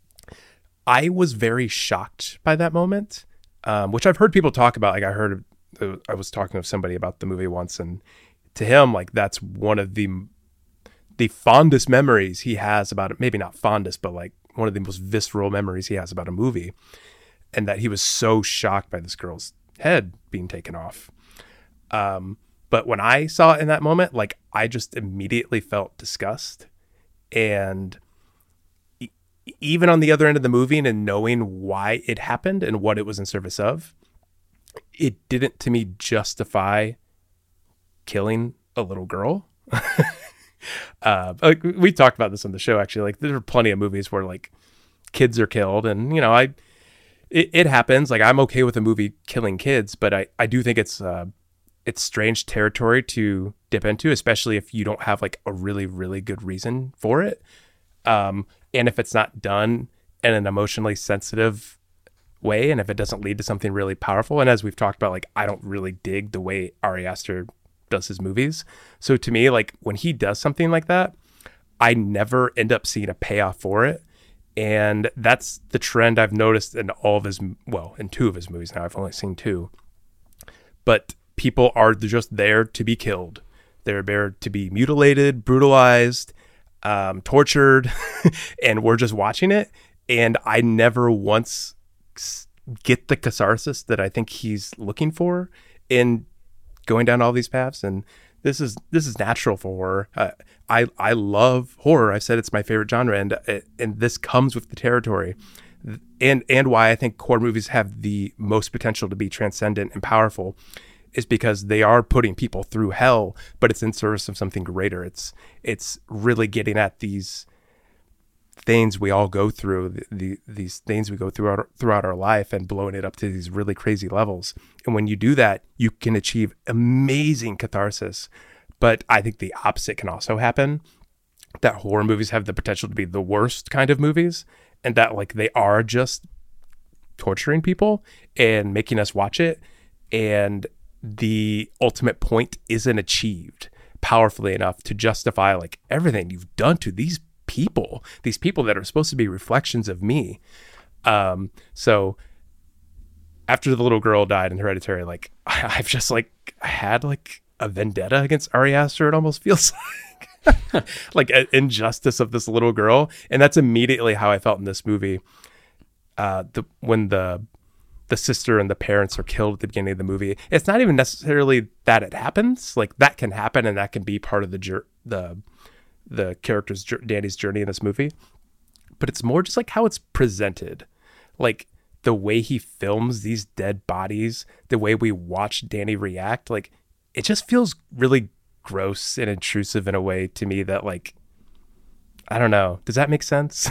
I was very shocked by that moment, which I've heard people talk about. Like I heard I was talking with somebody about the movie once, and to him, like, that's one of the fondest memories he has about it. Maybe not fondest, but like one of the most visceral memories he has about a movie, and that he was so shocked by this girl's head being taken off. But when I saw it in that moment, like, I just immediately felt disgust. And even on the other end of the movie, and knowing why it happened and what it was in service of, it didn't, to me, justify killing a little girl. Like, we talked about this on the show, actually. Like, there are plenty of movies where like kids are killed, and, you know, it happens. Like, I'm okay with a movie killing kids, but I do think it's strange territory to dip into, especially if you don't have like a really, really good reason for it. And if it's not done in an emotionally sensitive way, and if it doesn't lead to something really powerful. And as we've talked about, like, I don't really dig the way Ari Aster does his movies. So to me, like, when he does something like that, I never end up seeing a payoff for it. And that's the trend I've noticed in all of his, well, in 2 of his movies now. I've only seen 2. But people are just there to be killed. They're there to be mutilated, brutalized, tortured, and we're just watching it. And I never once get the catharsis that I think he's looking for in going down all these paths. And this is natural for horror. I love horror. I said it's my favorite genre, and this comes with the territory. And why I think horror movies have the most potential to be transcendent and powerful is because they are putting people through hell, but it's in service of something greater. It's really getting at these things we all go through, these things we go throughout our life, and blowing it up to these really crazy levels. And when you do that, you can achieve amazing catharsis. But I think the opposite can also happen, that horror movies have the potential to be the worst kind of movies, and that, like, they are just torturing people and making us watch it, and the ultimate point isn't achieved powerfully enough to justify, like, everything you've done to these people that are supposed to be reflections of me. So after the little girl died in Hereditary, like, I've just, like, had like a vendetta against Ari Aster. It almost feels like like an injustice of this little girl, and that's immediately how I felt in this movie. When the sister and the parents are killed at the beginning of the movie, it's not even necessarily that it happens. Like, that can happen, and that can be part of the character's Danny's journey in this movie, but it's more just like how it's presented, like the way he films these dead bodies, the way we watch Danny react. Like, it just feels really gross and intrusive in a way to me that, like, I don't know. Does that make sense?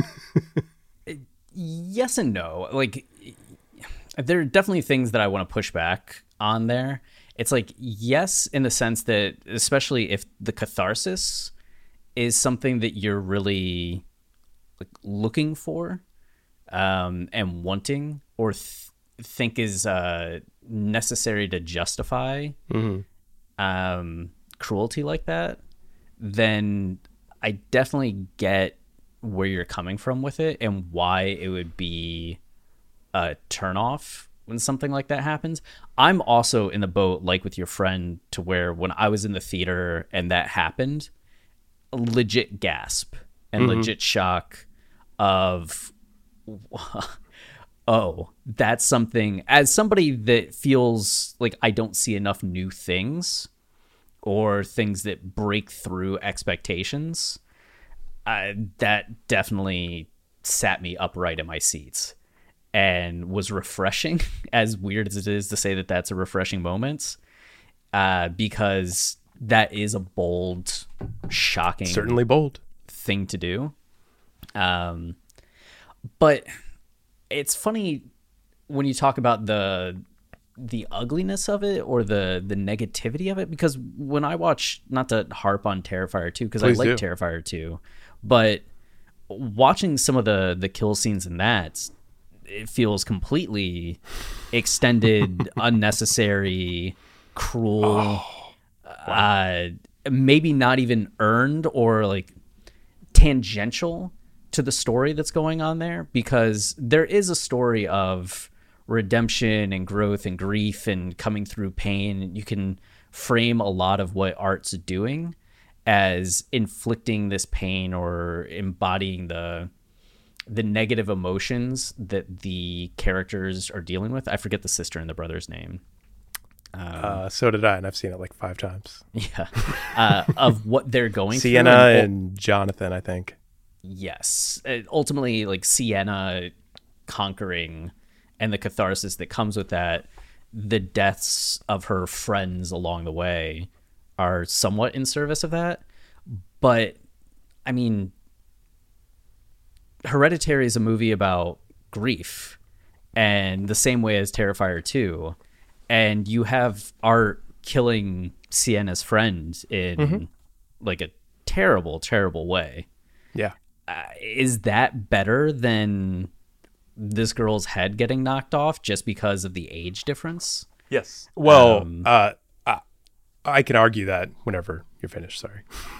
Yes and no. Like, there are definitely things that I want to push back on there. It's like, yes, in the sense that, especially if the catharsis is something that you're really, like, looking for and wanting, or think is necessary to justify cruelty like that, then I definitely get where you're coming from with it and why it would be a turnoff when something like that happens. I'm also in the boat, like with your friend, to where when I was in the theater and that happened, legit gasp and legit shock of, oh, that's something, as somebody that feels like I don't see enough new things or things that break through expectations, that definitely sat me upright in my seats and was refreshing, as weird as it is to say that that's a refreshing moment, because that is a bold, shocking, certainly bold thing to do. But it's funny when you talk about the ugliness of it or the negativity of it, because when I watch, not to harp on Terrifier 2, because I like Terrifier 2, but watching some of the kill scenes in that, it feels completely extended, unnecessary, cruel, maybe not even earned or like tangential to the story that's going on there, because there is a story of redemption and growth and grief and coming through pain. You can frame a lot of what art's doing as inflicting this pain or embodying the negative emotions that the characters are dealing with. I forget the sister and the brother's name. So did I, and I've seen it like 5 times. Yeah. Of what they're going through. Sienna and Jonathan, I think. Yes. Ultimately, like Sienna conquering and the catharsis that comes with that, the deaths of her friends along the way are somewhat in service of that. But, I mean, Hereditary is a movie about grief, and the same way as Terrifier 2. And you have Art killing Sienna's friend in like a terrible, terrible way. Yeah. Is that better than this girl's head getting knocked off just because of the age difference? Yes. Well, I can argue that whenever you're finished. Sorry.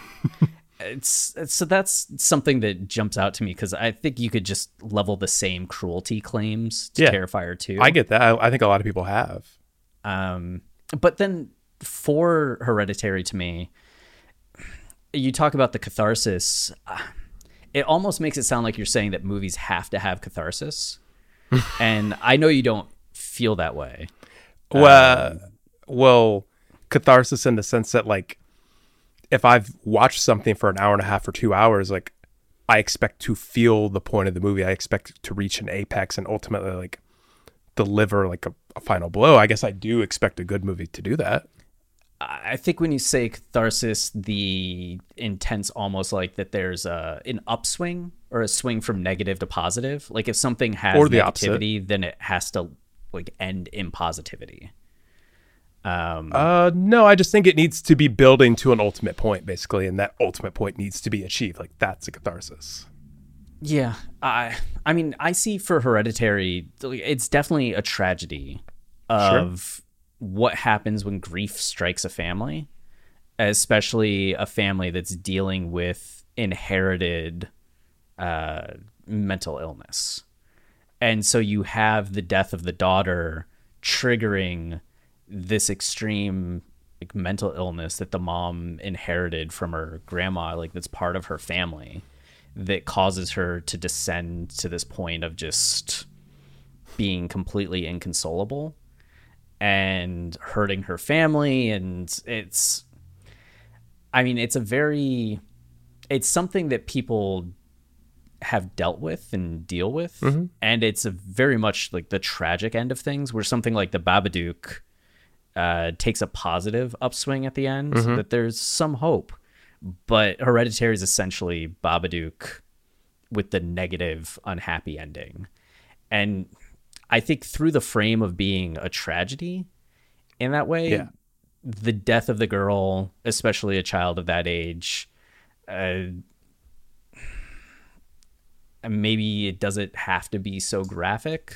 So that's something that jumps out to me, because I think you could just level the same cruelty claims to Terrifier 2. I get that. I think a lot of people have. But then for Hereditary, to me, you talk about the catharsis. It almost makes it sound like you're saying that movies have to have catharsis. And I know you don't feel that way. Well, catharsis in the sense that, like, if I've watched something for an hour and a half or 2 hours, like, I expect to feel the point of the movie. I expect to reach an apex and ultimately, like, deliver, like, a final blow. I guess I do expect a good movie to do that. I think when you say catharsis, the intent's almost like that there's an upswing or a swing from negative to positive. Like, if something has or the negativity, opposite, then it has to, like, end in positivity. No, I just think it needs to be building to an ultimate point, basically, and that ultimate point needs to be achieved. Like, that's a catharsis. Yeah, I mean, I see for Hereditary, it's definitely a tragedy of what happens when grief strikes a family, especially a family that's dealing with inherited mental illness. And so you have the death of the daughter triggering this extreme, like, mental illness that the mom inherited from her grandma, like, that's part of her family, that causes her to descend to this point of just being completely inconsolable and hurting her family. And it's something that people have dealt with and deal with. And it's a very much like the tragic end of things, where something like The Babadook takes a positive upswing at the end, that there's some hope. But Hereditary is essentially Babadook with the negative, unhappy ending. And I think through the frame of being a tragedy in that way, the death of the girl, especially a child of that age, maybe it doesn't have to be so graphic,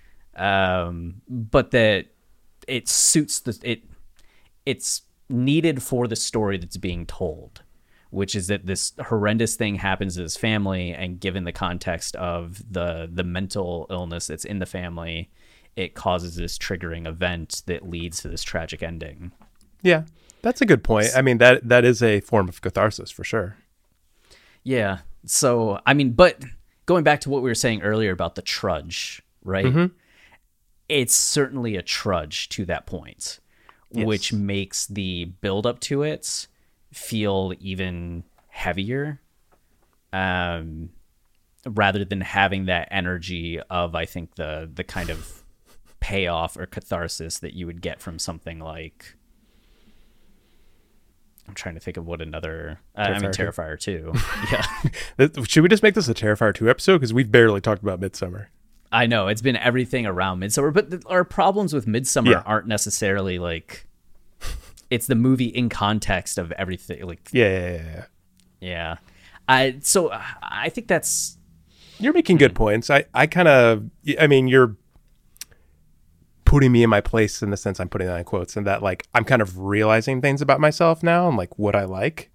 but that it suits it's needed for the story that's being told, which is that this horrendous thing happens to his family, and given the context of the mental illness that's in the family, it causes this triggering event that leads to this tragic ending. Yeah, that's a good point. I mean, that is a form of catharsis for sure. Yeah. So, I mean, but going back to what we were saying earlier about the trudge, right? It's certainly a trudge to that point, which makes the build up to it feel even heavier, rather than having that energy of, I think, the kind of payoff or catharsis that you would get from something like, I'm trying to think of what another, Terrifier 2. Yeah. Should we just make this a Terrifier 2 episode? Because we've barely talked about Midsommar. I know, it's been everything around Midsommar, but our problems with Midsommar aren't necessarily like, it's the movie in context of everything. Like, yeah. So I think that's, you're making good points. I mean, you're putting me in my place in the sense I'm putting that in quotes, and that, like, I'm kind of realizing things about myself now and, like, what I like.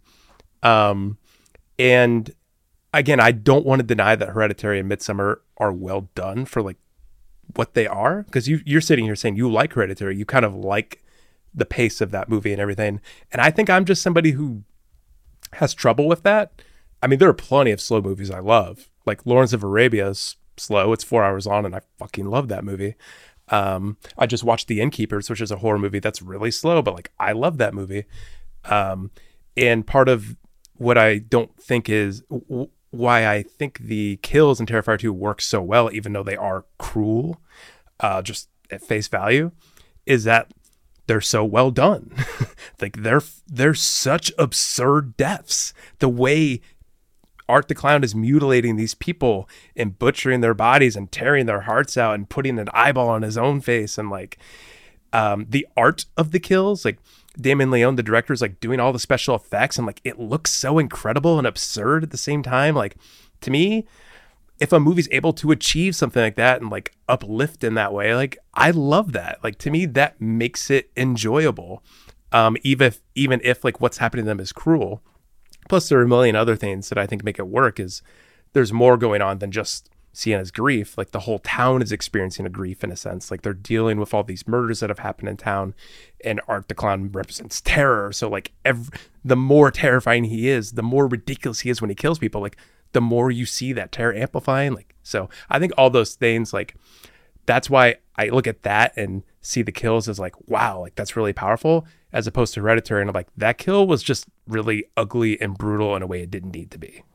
And again, I don't want to deny that Hereditary and Midsommar are well done for, like, what they are, because you're sitting here saying you like Hereditary, you kind of like the pace of that movie and everything, and I think I'm just somebody who has trouble with that. I mean, there are plenty of slow movies I love, like Lawrence of Arabia is slow, it's 4 hours long, and I fucking love that movie. I just watched The Innkeepers, which is a horror movie that's really slow, but like I love that movie. And part of what I don't think is why I think the kills in Terrifier 2 work so well, even though they are cruel, just at face value, is that they're so well done. Like they're such absurd deaths. The way Art the Clown is mutilating these people and butchering their bodies and tearing their hearts out and putting an eyeball on his own face, and like the art of the kills, like Damon Leone, the director, is like doing all the special effects, and like it looks so incredible and absurd at the same time. Like, to me, if a movie's able to achieve something like that and like uplift in that way, like I love that. Like, to me, that makes it enjoyable, even if like what's happening to them is cruel. Plus, there are a million other things that I think make it work. Is there's more going on than just Sienna's grief. Like, the whole town is experiencing a grief in a sense. Like, they're dealing with all these murders that have happened in town, and Art the Clown represents terror. So like the more terrifying he is, the more ridiculous he is when he kills people. Like, the more you see that terror amplifying. Like, so I think all those things, like, that's why I look at that and see the kills as like, wow, like that's really powerful, as opposed to Hereditary. And I'm like, that kill was just really ugly and brutal in a way it didn't need to be.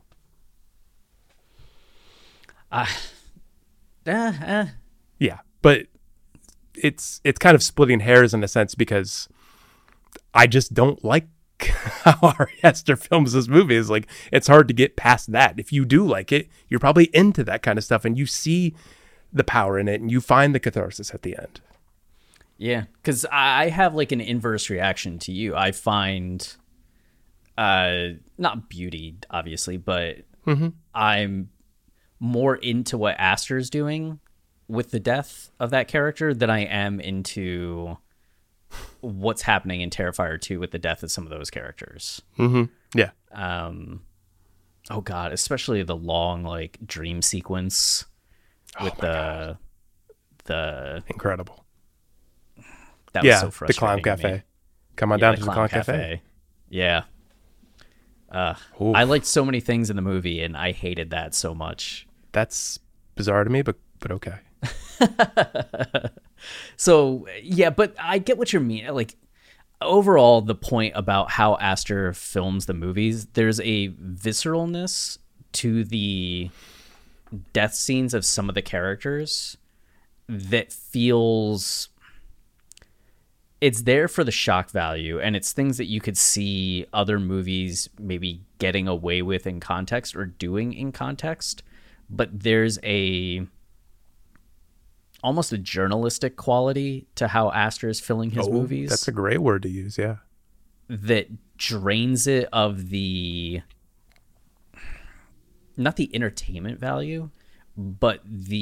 Yeah, but it's kind of splitting hairs in a sense, because I just don't like how Ari Aster films this movie. Is like, it's hard to get past that. If you do like it, you're probably into that kind of stuff, and you see the power in it, and you find the catharsis at the end. Yeah, because I have like an inverse reaction to you. I find not beauty, obviously, but I'm more into what Aster's doing with the death of that character than I am into what's happening in Terrifier 2 with the death of some of those characters. Yeah. Oh God, especially the long like dream sequence with the incredible. That was so frustrating. The Clown Cafe. Come on down to the Clown Cafe. Yeah. I liked so many things in the movie, and I hated that so much. That's bizarre to me, but okay. So, yeah, but I get what you mean. Like, overall, the point about how Aster films the movies, there's a visceralness to the death scenes of some of the characters that feels... It's there for the shock value, and it's things that you could see other movies maybe getting away with in context or doing in context, but there's almost a journalistic quality to how Aster is filling his movies. That's a great word to use, yeah. That drains it of not the entertainment value, but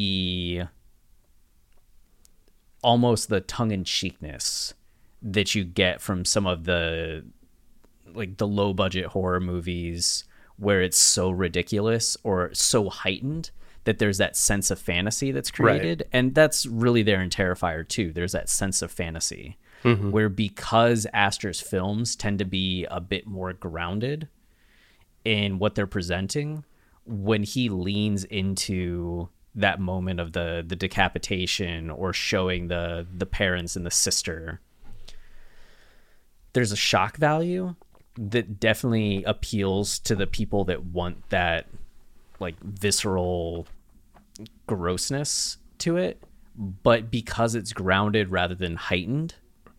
almost the tongue-in-cheekness that you get from some of the low budget horror movies where it's so ridiculous or so heightened that there's that sense of fantasy that's created. Right. And that's really there in Terrifier 2. There's that sense of fantasy where, because Aster's films tend to be a bit more grounded in what they're presenting, when he leans into that moment of the decapitation or showing the parents and the sister, there's a shock value that definitely appeals to the people that want that like visceral grossness to it. But because it's grounded rather than heightened,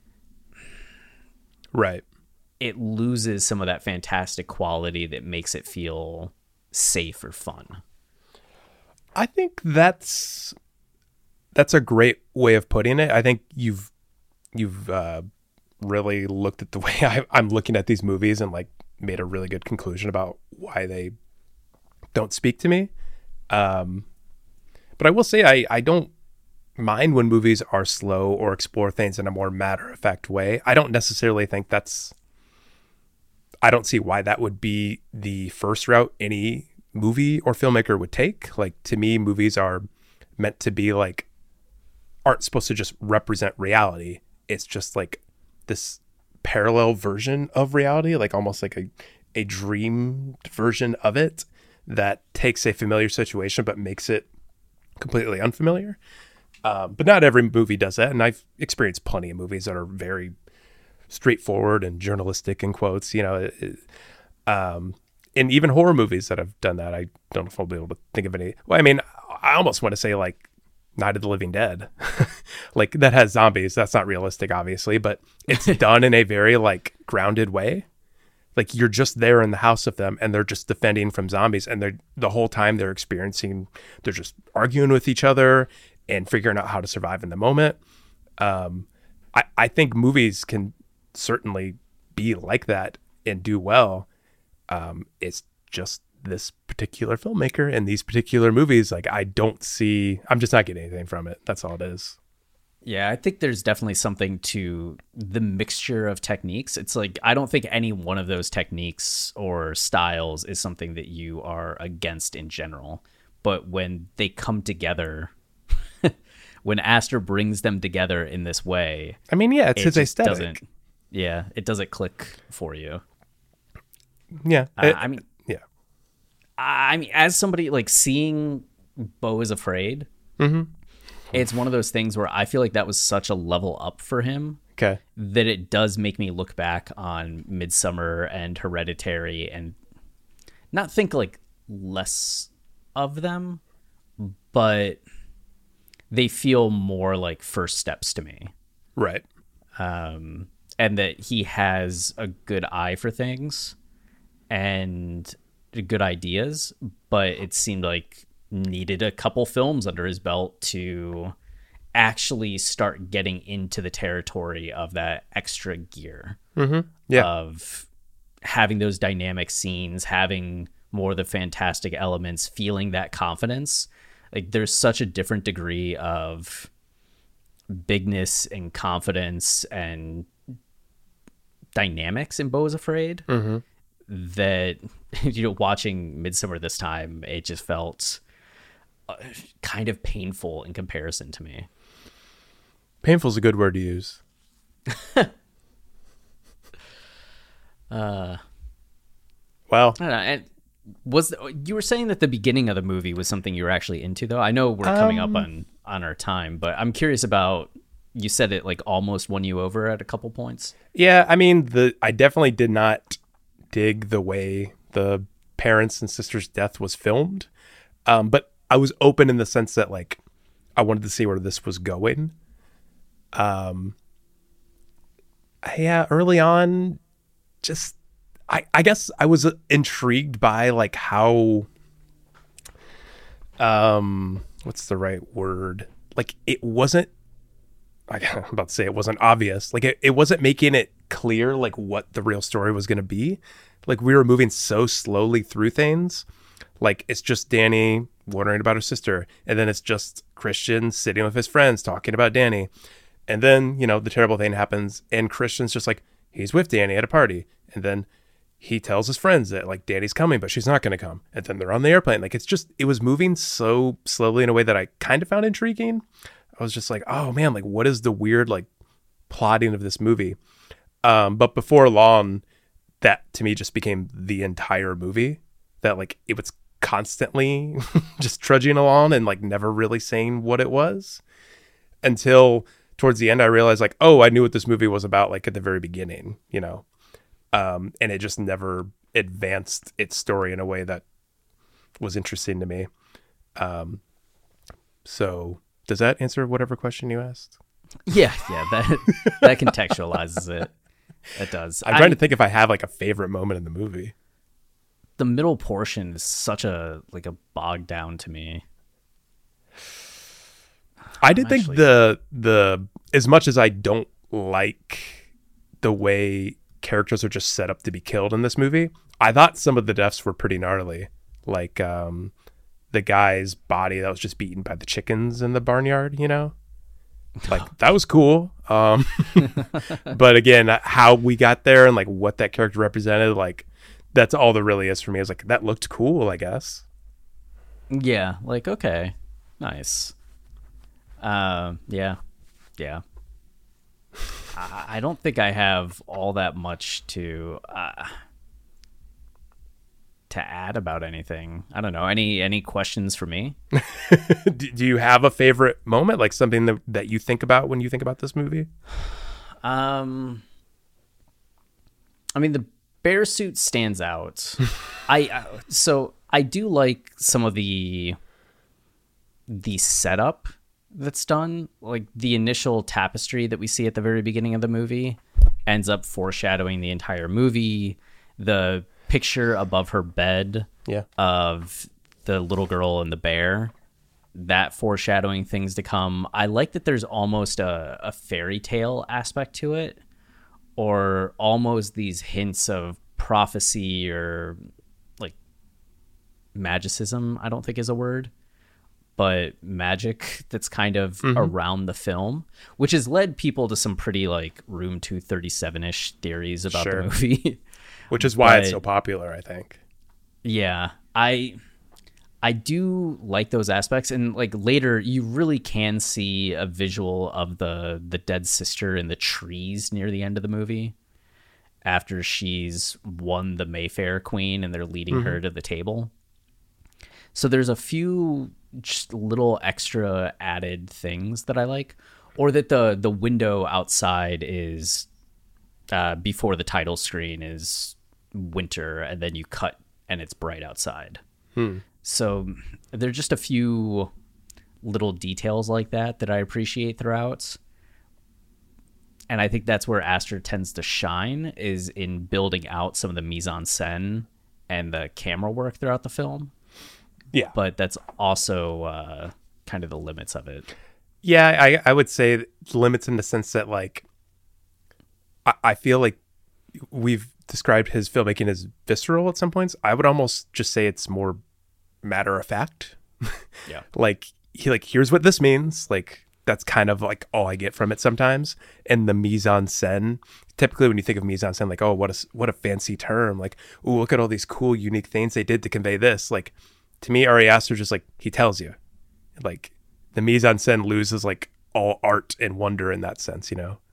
right, it loses some of that fantastic quality that makes it feel safe or fun. I think that's a great way of putting it. I think you've really looked at the way I'm looking at these movies and like made a really good conclusion about why they don't speak to me. But I will say I don't mind when movies are slow or explore things in a more matter-of-fact way. I don't necessarily think I don't see why that would be the first route any movie or filmmaker would take. Like, to me, movies are meant to be like aren't supposed to just represent reality. It's just like this parallel version of reality, like almost like a dream version of it that takes a familiar situation but makes it completely unfamiliar. But not every movie does that, and I've experienced plenty of movies that are very straightforward and journalistic in quotes, and even horror movies that have done that. I don't know if I'll be able to think of any. Well, I mean, I almost want to say like Night of the Living Dead, like that has zombies. That's not realistic, obviously, but it's done in a very like grounded way. Like you're just there in the house of them and they're just defending from zombies. And the whole time they're just arguing with each other and figuring out how to survive in the moment. I think movies can certainly be like that and do well. It's just this particular filmmaker and these particular movies, like I'm just not getting anything from it. That's all it is. Yeah, I think there's definitely something to the mixture of techniques. It's like, I don't think any one of those techniques or styles is something that you are against in general. But when they come together, when Aster brings them together in this way, I mean, yeah, it's his aesthetic. It doesn't click for you. Yeah. I mean, as somebody like seeing Beau is Afraid, it's one of those things where I feel like that was such a level up for him. Okay. That it does make me look back on Midsommar and Hereditary and not think like less of them, but they feel more like first steps to me. Right. And that he has a good eye for things and good ideas, but it seemed like needed a couple films under his belt to actually start getting into the territory of that extra gear of having those dynamic scenes, having more of the fantastic elements, feeling that confidence. Like there's such a different degree of bigness and confidence and dynamics in Beau is Afraid that, watching Midsommar this time, it just felt kind of painful in comparison to me. Painful is a good word to use. Well, I don't know. And you were saying that the beginning of the movie was something you were actually into, though? I know we're coming up on our time, but I'm curious about, you said it like almost won you over at a couple points. Yeah, I mean, I definitely did not dig the way the parents' and sisters' death was filmed, but I was open in the sense that like I wanted to see where this was going. Yeah, early on, just I guess I was intrigued by like how what's the right word? Like it wasn't, I'm about to say it wasn't obvious. Like it wasn't making it clear like what the real story was going to be. Like we were moving so slowly through things. Like it's just Danny wondering about her sister, and then it's just Christian sitting with his friends talking about Danny. And then, the terrible thing happens and Christian's just like, he's with Danny at a party. And then he tells his friends that like Danny's coming, but she's not going to come. And then they're on the airplane. Like it was moving so slowly in a way that I kind of found intriguing. I was just like, oh man, like what is the weird like plotting of this movie? But before long, that to me just became the entire movie, that like it was constantly just trudging along and like never really saying what it was, until towards the end I realized like, oh, I knew what this movie was about like at the very beginning, and it just never advanced its story in a way that was interesting to me. So does that answer whatever question you asked? Yeah, that contextualizes it. It does. I'm trying to think if I have like a favorite moment in the movie. The middle portion is such a bog down to me. I did think the as much as I don't like the way characters are just set up to be killed in this movie, I thought some of the deaths were pretty gnarly. Like the guy's body that was just beaten by the chickens in the barnyard, like that was cool. But again, how we got there and like what that character represented, like that's all there really is for me. I was like, that looked cool, I guess. Yeah, like okay, nice. Yeah. I don't think I have all that much to add about anything. I don't know. Any questions for me? Do you have a favorite moment, like something that you think about when you think about this movie? I mean, the bear suit stands out. So I do like some of the setup that's done. Like the initial tapestry that we see at the very beginning of the movie ends up foreshadowing the entire movie. The picture above her bed of the little girl and the bear, that foreshadowing things to come. I like that there's almost a fairy tale aspect to it, or almost these hints of prophecy or like magicism, I don't think is a word, but magic that's kind of around the film, which has led people to some pretty like Room 237-ish theories about the movie. Which is why it's so popular, I think. Yeah, I do like those aspects, and like later you really can see a visual of the dead sister in the trees near the end of the movie after she's won the Mayfair Queen and they're leading her to the table. So there's a few just little extra added things that I like, or that the window outside is before the title screen is winter, and then you cut and it's bright outside. So there's just a few little details like that I appreciate throughout. And I think that's where Aster tends to shine, is in building out some of the mise-en-scène and the camera work throughout the film. Yeah. But that's also kind of the limits of it. Yeah, I would say limits in the sense that, like, I feel like we've described his filmmaking as visceral at some points. I would almost just say it's more matter of fact. Yeah. Like, here's what this means. Like, that's kind of like all I get from it sometimes. And the mise-en-scène, typically when you think of mise-en-scène, like, oh, what a fancy term. Like, ooh, look at all these cool, unique things they did to convey this. Like, to me, Ari Aster just like, he tells you. Like, the mise-en-scène loses like all art and wonder in that sense, you know?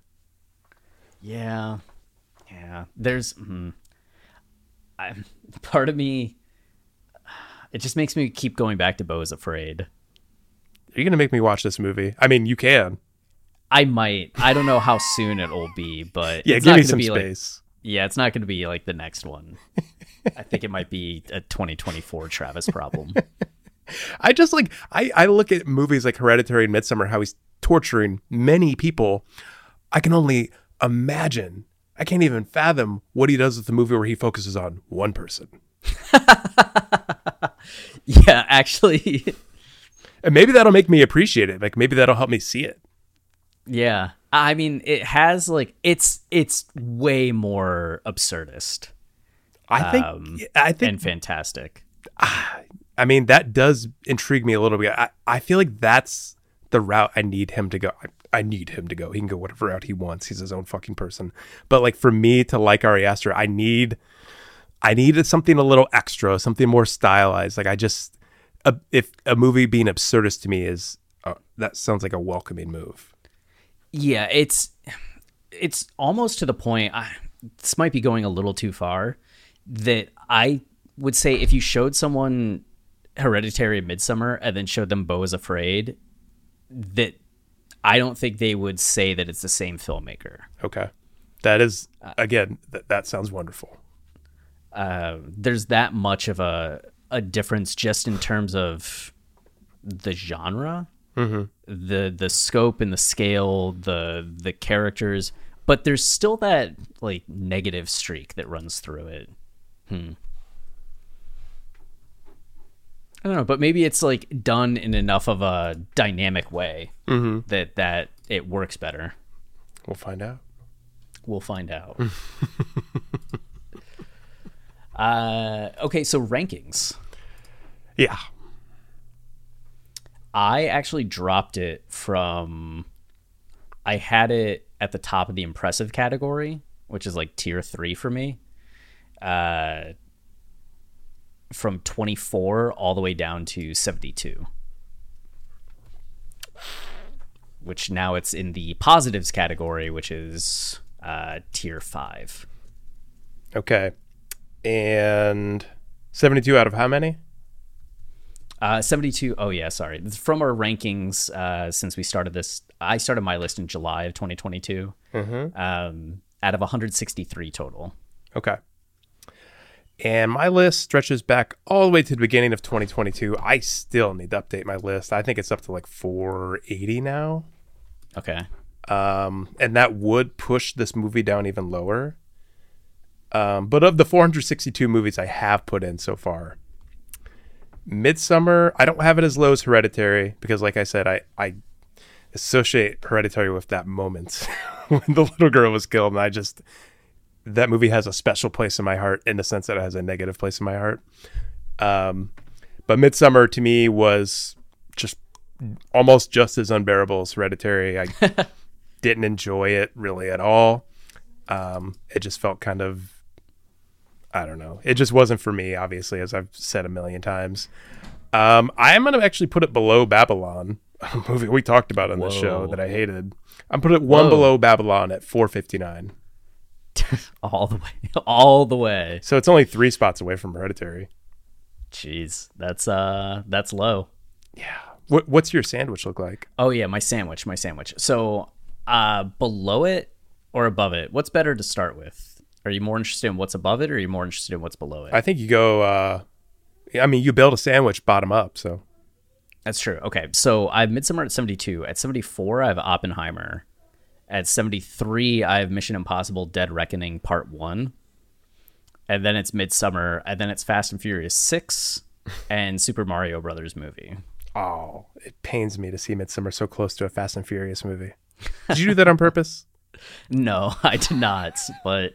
Yeah. There's part of me, it just makes me keep going back to Beau is Afraid. Are you going to make me watch this movie? I mean, you can. I might. I don't know how soon it'll be, but yeah, it's give not me gonna some be space. It's not going to be like the next one. I think it might be a 2024 Travis problem. I just like, I look at movies like Hereditary and Midsommar, how he's torturing many people. I can only imagine. I can't even fathom what he does with the movie where he focuses on one person. Yeah, actually. And maybe that'll make me appreciate it. Like, maybe that'll help me see it. Yeah. I mean, it has like, it's way more absurdist. I think and fantastic. I mean, that does intrigue me a little bit. I feel like that's the route I need him to go. I need him to go. He can go whatever route he wants. He's his own fucking person. But like, for me to like Ari Aster, I needed something a little extra, something more stylized. Like, if a movie being absurdist to me is, that sounds like a welcoming move. Yeah, it's almost to the point, this might be going a little too far, that I would say if you showed someone Hereditary and Midsommar and then showed them Beau is Afraid, that I don't think they would say that it's the same filmmaker. Okay. That is, again, that sounds wonderful. There's that much of a difference just in terms of the genre, the scope and the scale, the characters, but there's still that like negative streak that runs through it. I don't know, but maybe it's like done in enough of a dynamic way that it works better. We'll find out. Okay, so rankings. Yeah. I actually dropped it from, I had it at the top of the impressive category, which is like tier 3 for me. From 24 all the way down to 72. which now it's in the positives category, which is tier 5. Okay. And 72 out of how many? 72. Oh, yeah, sorry. From our rankings, since we started this, I started my list in July of 2022, out of 163 total. Okay. And my list stretches back all the way to the beginning of 2022. I still need to update my list. I think it's up to like 480 now. Okay. And that would push this movie down even lower. But of the 462 movies I have put in so far, Midsommar, I don't have it as low as Hereditary because, like I said, I associate Hereditary with that moment when the little girl was killed. And that movie has a special place in my heart in the sense that it has a negative place in my heart. But Midsommar to me was just almost just as unbearable as Hereditary. I didn't enjoy it really at all. It just felt kind of, I don't know. It just wasn't for me, obviously, as I've said a million times. I am going to actually put it below Babylon, a movie we talked about on the show that I hated. I'm putting it one below Babylon at 459. all the way. So it's only 3 spots away from Hereditary. Jeez, that's low. Yeah. What's your sandwich look like? Oh yeah, my sandwich. So below it or above it? What's better to start with? Are you more interested in what's above it, or are you more interested in what's below it? I think you go. You build a sandwich bottom up. So that's true. Okay, so I have Midsommar at 72. At 74, I have Oppenheimer. At 73, I have Mission Impossible: Dead Reckoning Part 1. And then it's Midsommar, and then it's Fast and Furious 6 and Super Mario Brothers movie. Oh, it pains me to see Midsommar so close to a Fast and Furious movie. Did you do that on purpose? No, I did not. But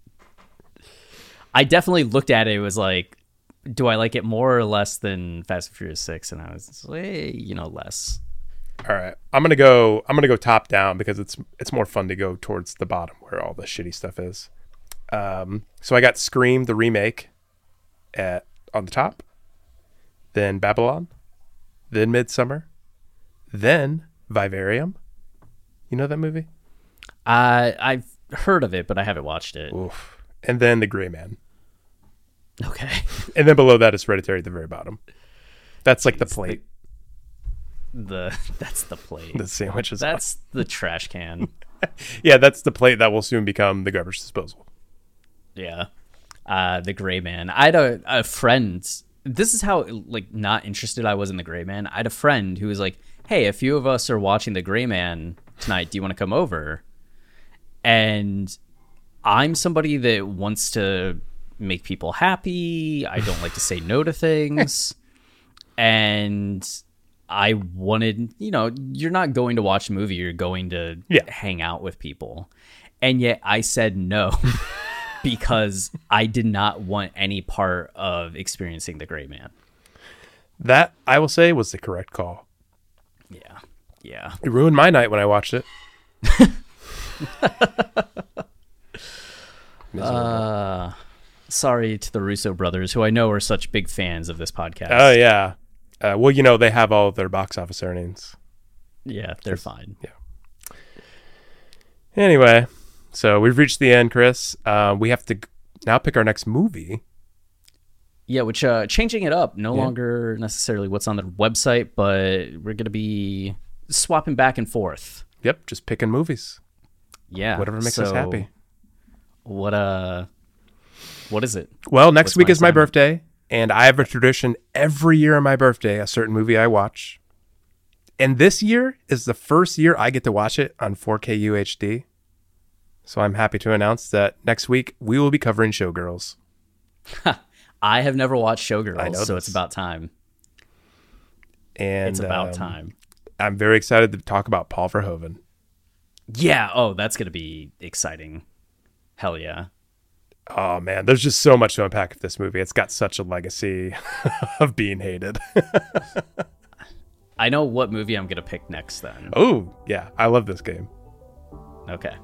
I definitely looked at it. It was like, do I like it more or less than Fast and Furious 6? And I was like, less. All right, I'm gonna go top down because it's more fun to go towards the bottom where all the shitty stuff is. So I got Scream the remake on the top, then Babylon, then Midsommar, then Vivarium. You know that movie? I've heard of it, but I haven't watched it. Oof. And then The Gray Man. Okay. And then below that is Hereditary at the very bottom. That's like the plate. That's the plate. The sandwiches. That's the trash can. Yeah, that's the plate that will soon become the garbage disposal. Yeah. The Gray Man. I had a friend. This is how not interested I was in The Gray Man. I had a friend who was like, hey, a few of us are watching The Gray Man tonight. Do you want to come over? And I'm somebody that wants to make people happy. I don't like to say no to things. And I wanted, you're not going to watch a movie. You're going to hang out with people. And yet I said no because I did not want any part of experiencing The Gray Man. That, I will say, was the correct call. Yeah. It ruined my night when I watched it. Sorry to the Russo brothers, who I know are such big fans of this podcast. Oh, yeah. They have all of their box office earnings. Yeah, they're fine. Yeah. Anyway, so we've reached the end, Chris. We have to now pick our next movie. Yeah, which changing it up, no longer necessarily what's on the website, but we're going to be swapping back and forth. Yep, just picking movies. Yeah. Whatever makes us happy. What is it? Well, next week is my birthday, and I have a tradition every year on my birthday, a certain movie I watch. And this year is the first year I get to watch it on 4K UHD. So I'm happy to announce that next week we will be covering Showgirls. I have never watched Showgirls, I know so it's about time. And it's about time. I'm very excited to talk about Paul Verhoeven. Yeah. Oh, that's going to be exciting. Hell yeah. Oh, man. There's just so much to unpack with this movie. It's got such a legacy of being hated. I know what movie I'm going to pick next then. Oh, yeah. I love this game. Okay.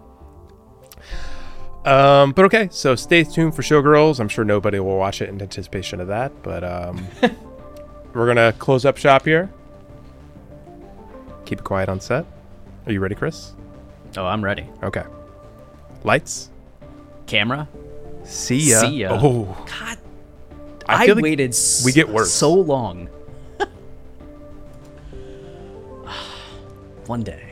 But okay, so stay tuned for Showgirls. I'm sure nobody will watch it in anticipation of that, but we're going to close up shop here. Keep it quiet on set. Are you ready, Chris? Oh, I'm ready. Okay. Lights. Camera. See ya. See ya. Oh. God. I I feel like waited we get worse. so long. One day.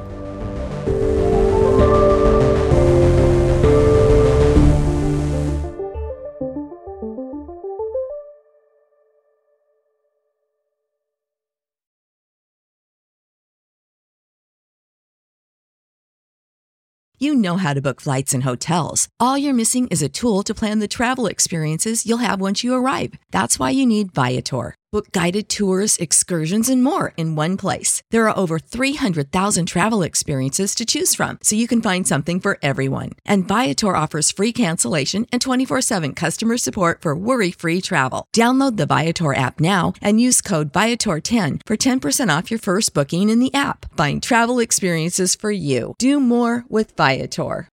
You know how to book flights and hotels. All you're missing is a tool to plan the travel experiences you'll have once you arrive. That's why you need Viator. Book guided tours, excursions, and more in one place. There are over 300,000 travel experiences to choose from, so you can find something for everyone. And Viator offers free cancellation and 24/7 customer support for worry-free travel. Download the Viator app now and use code Viator10 for 10% off your first booking in the app. Find travel experiences for you. Do more with Viator.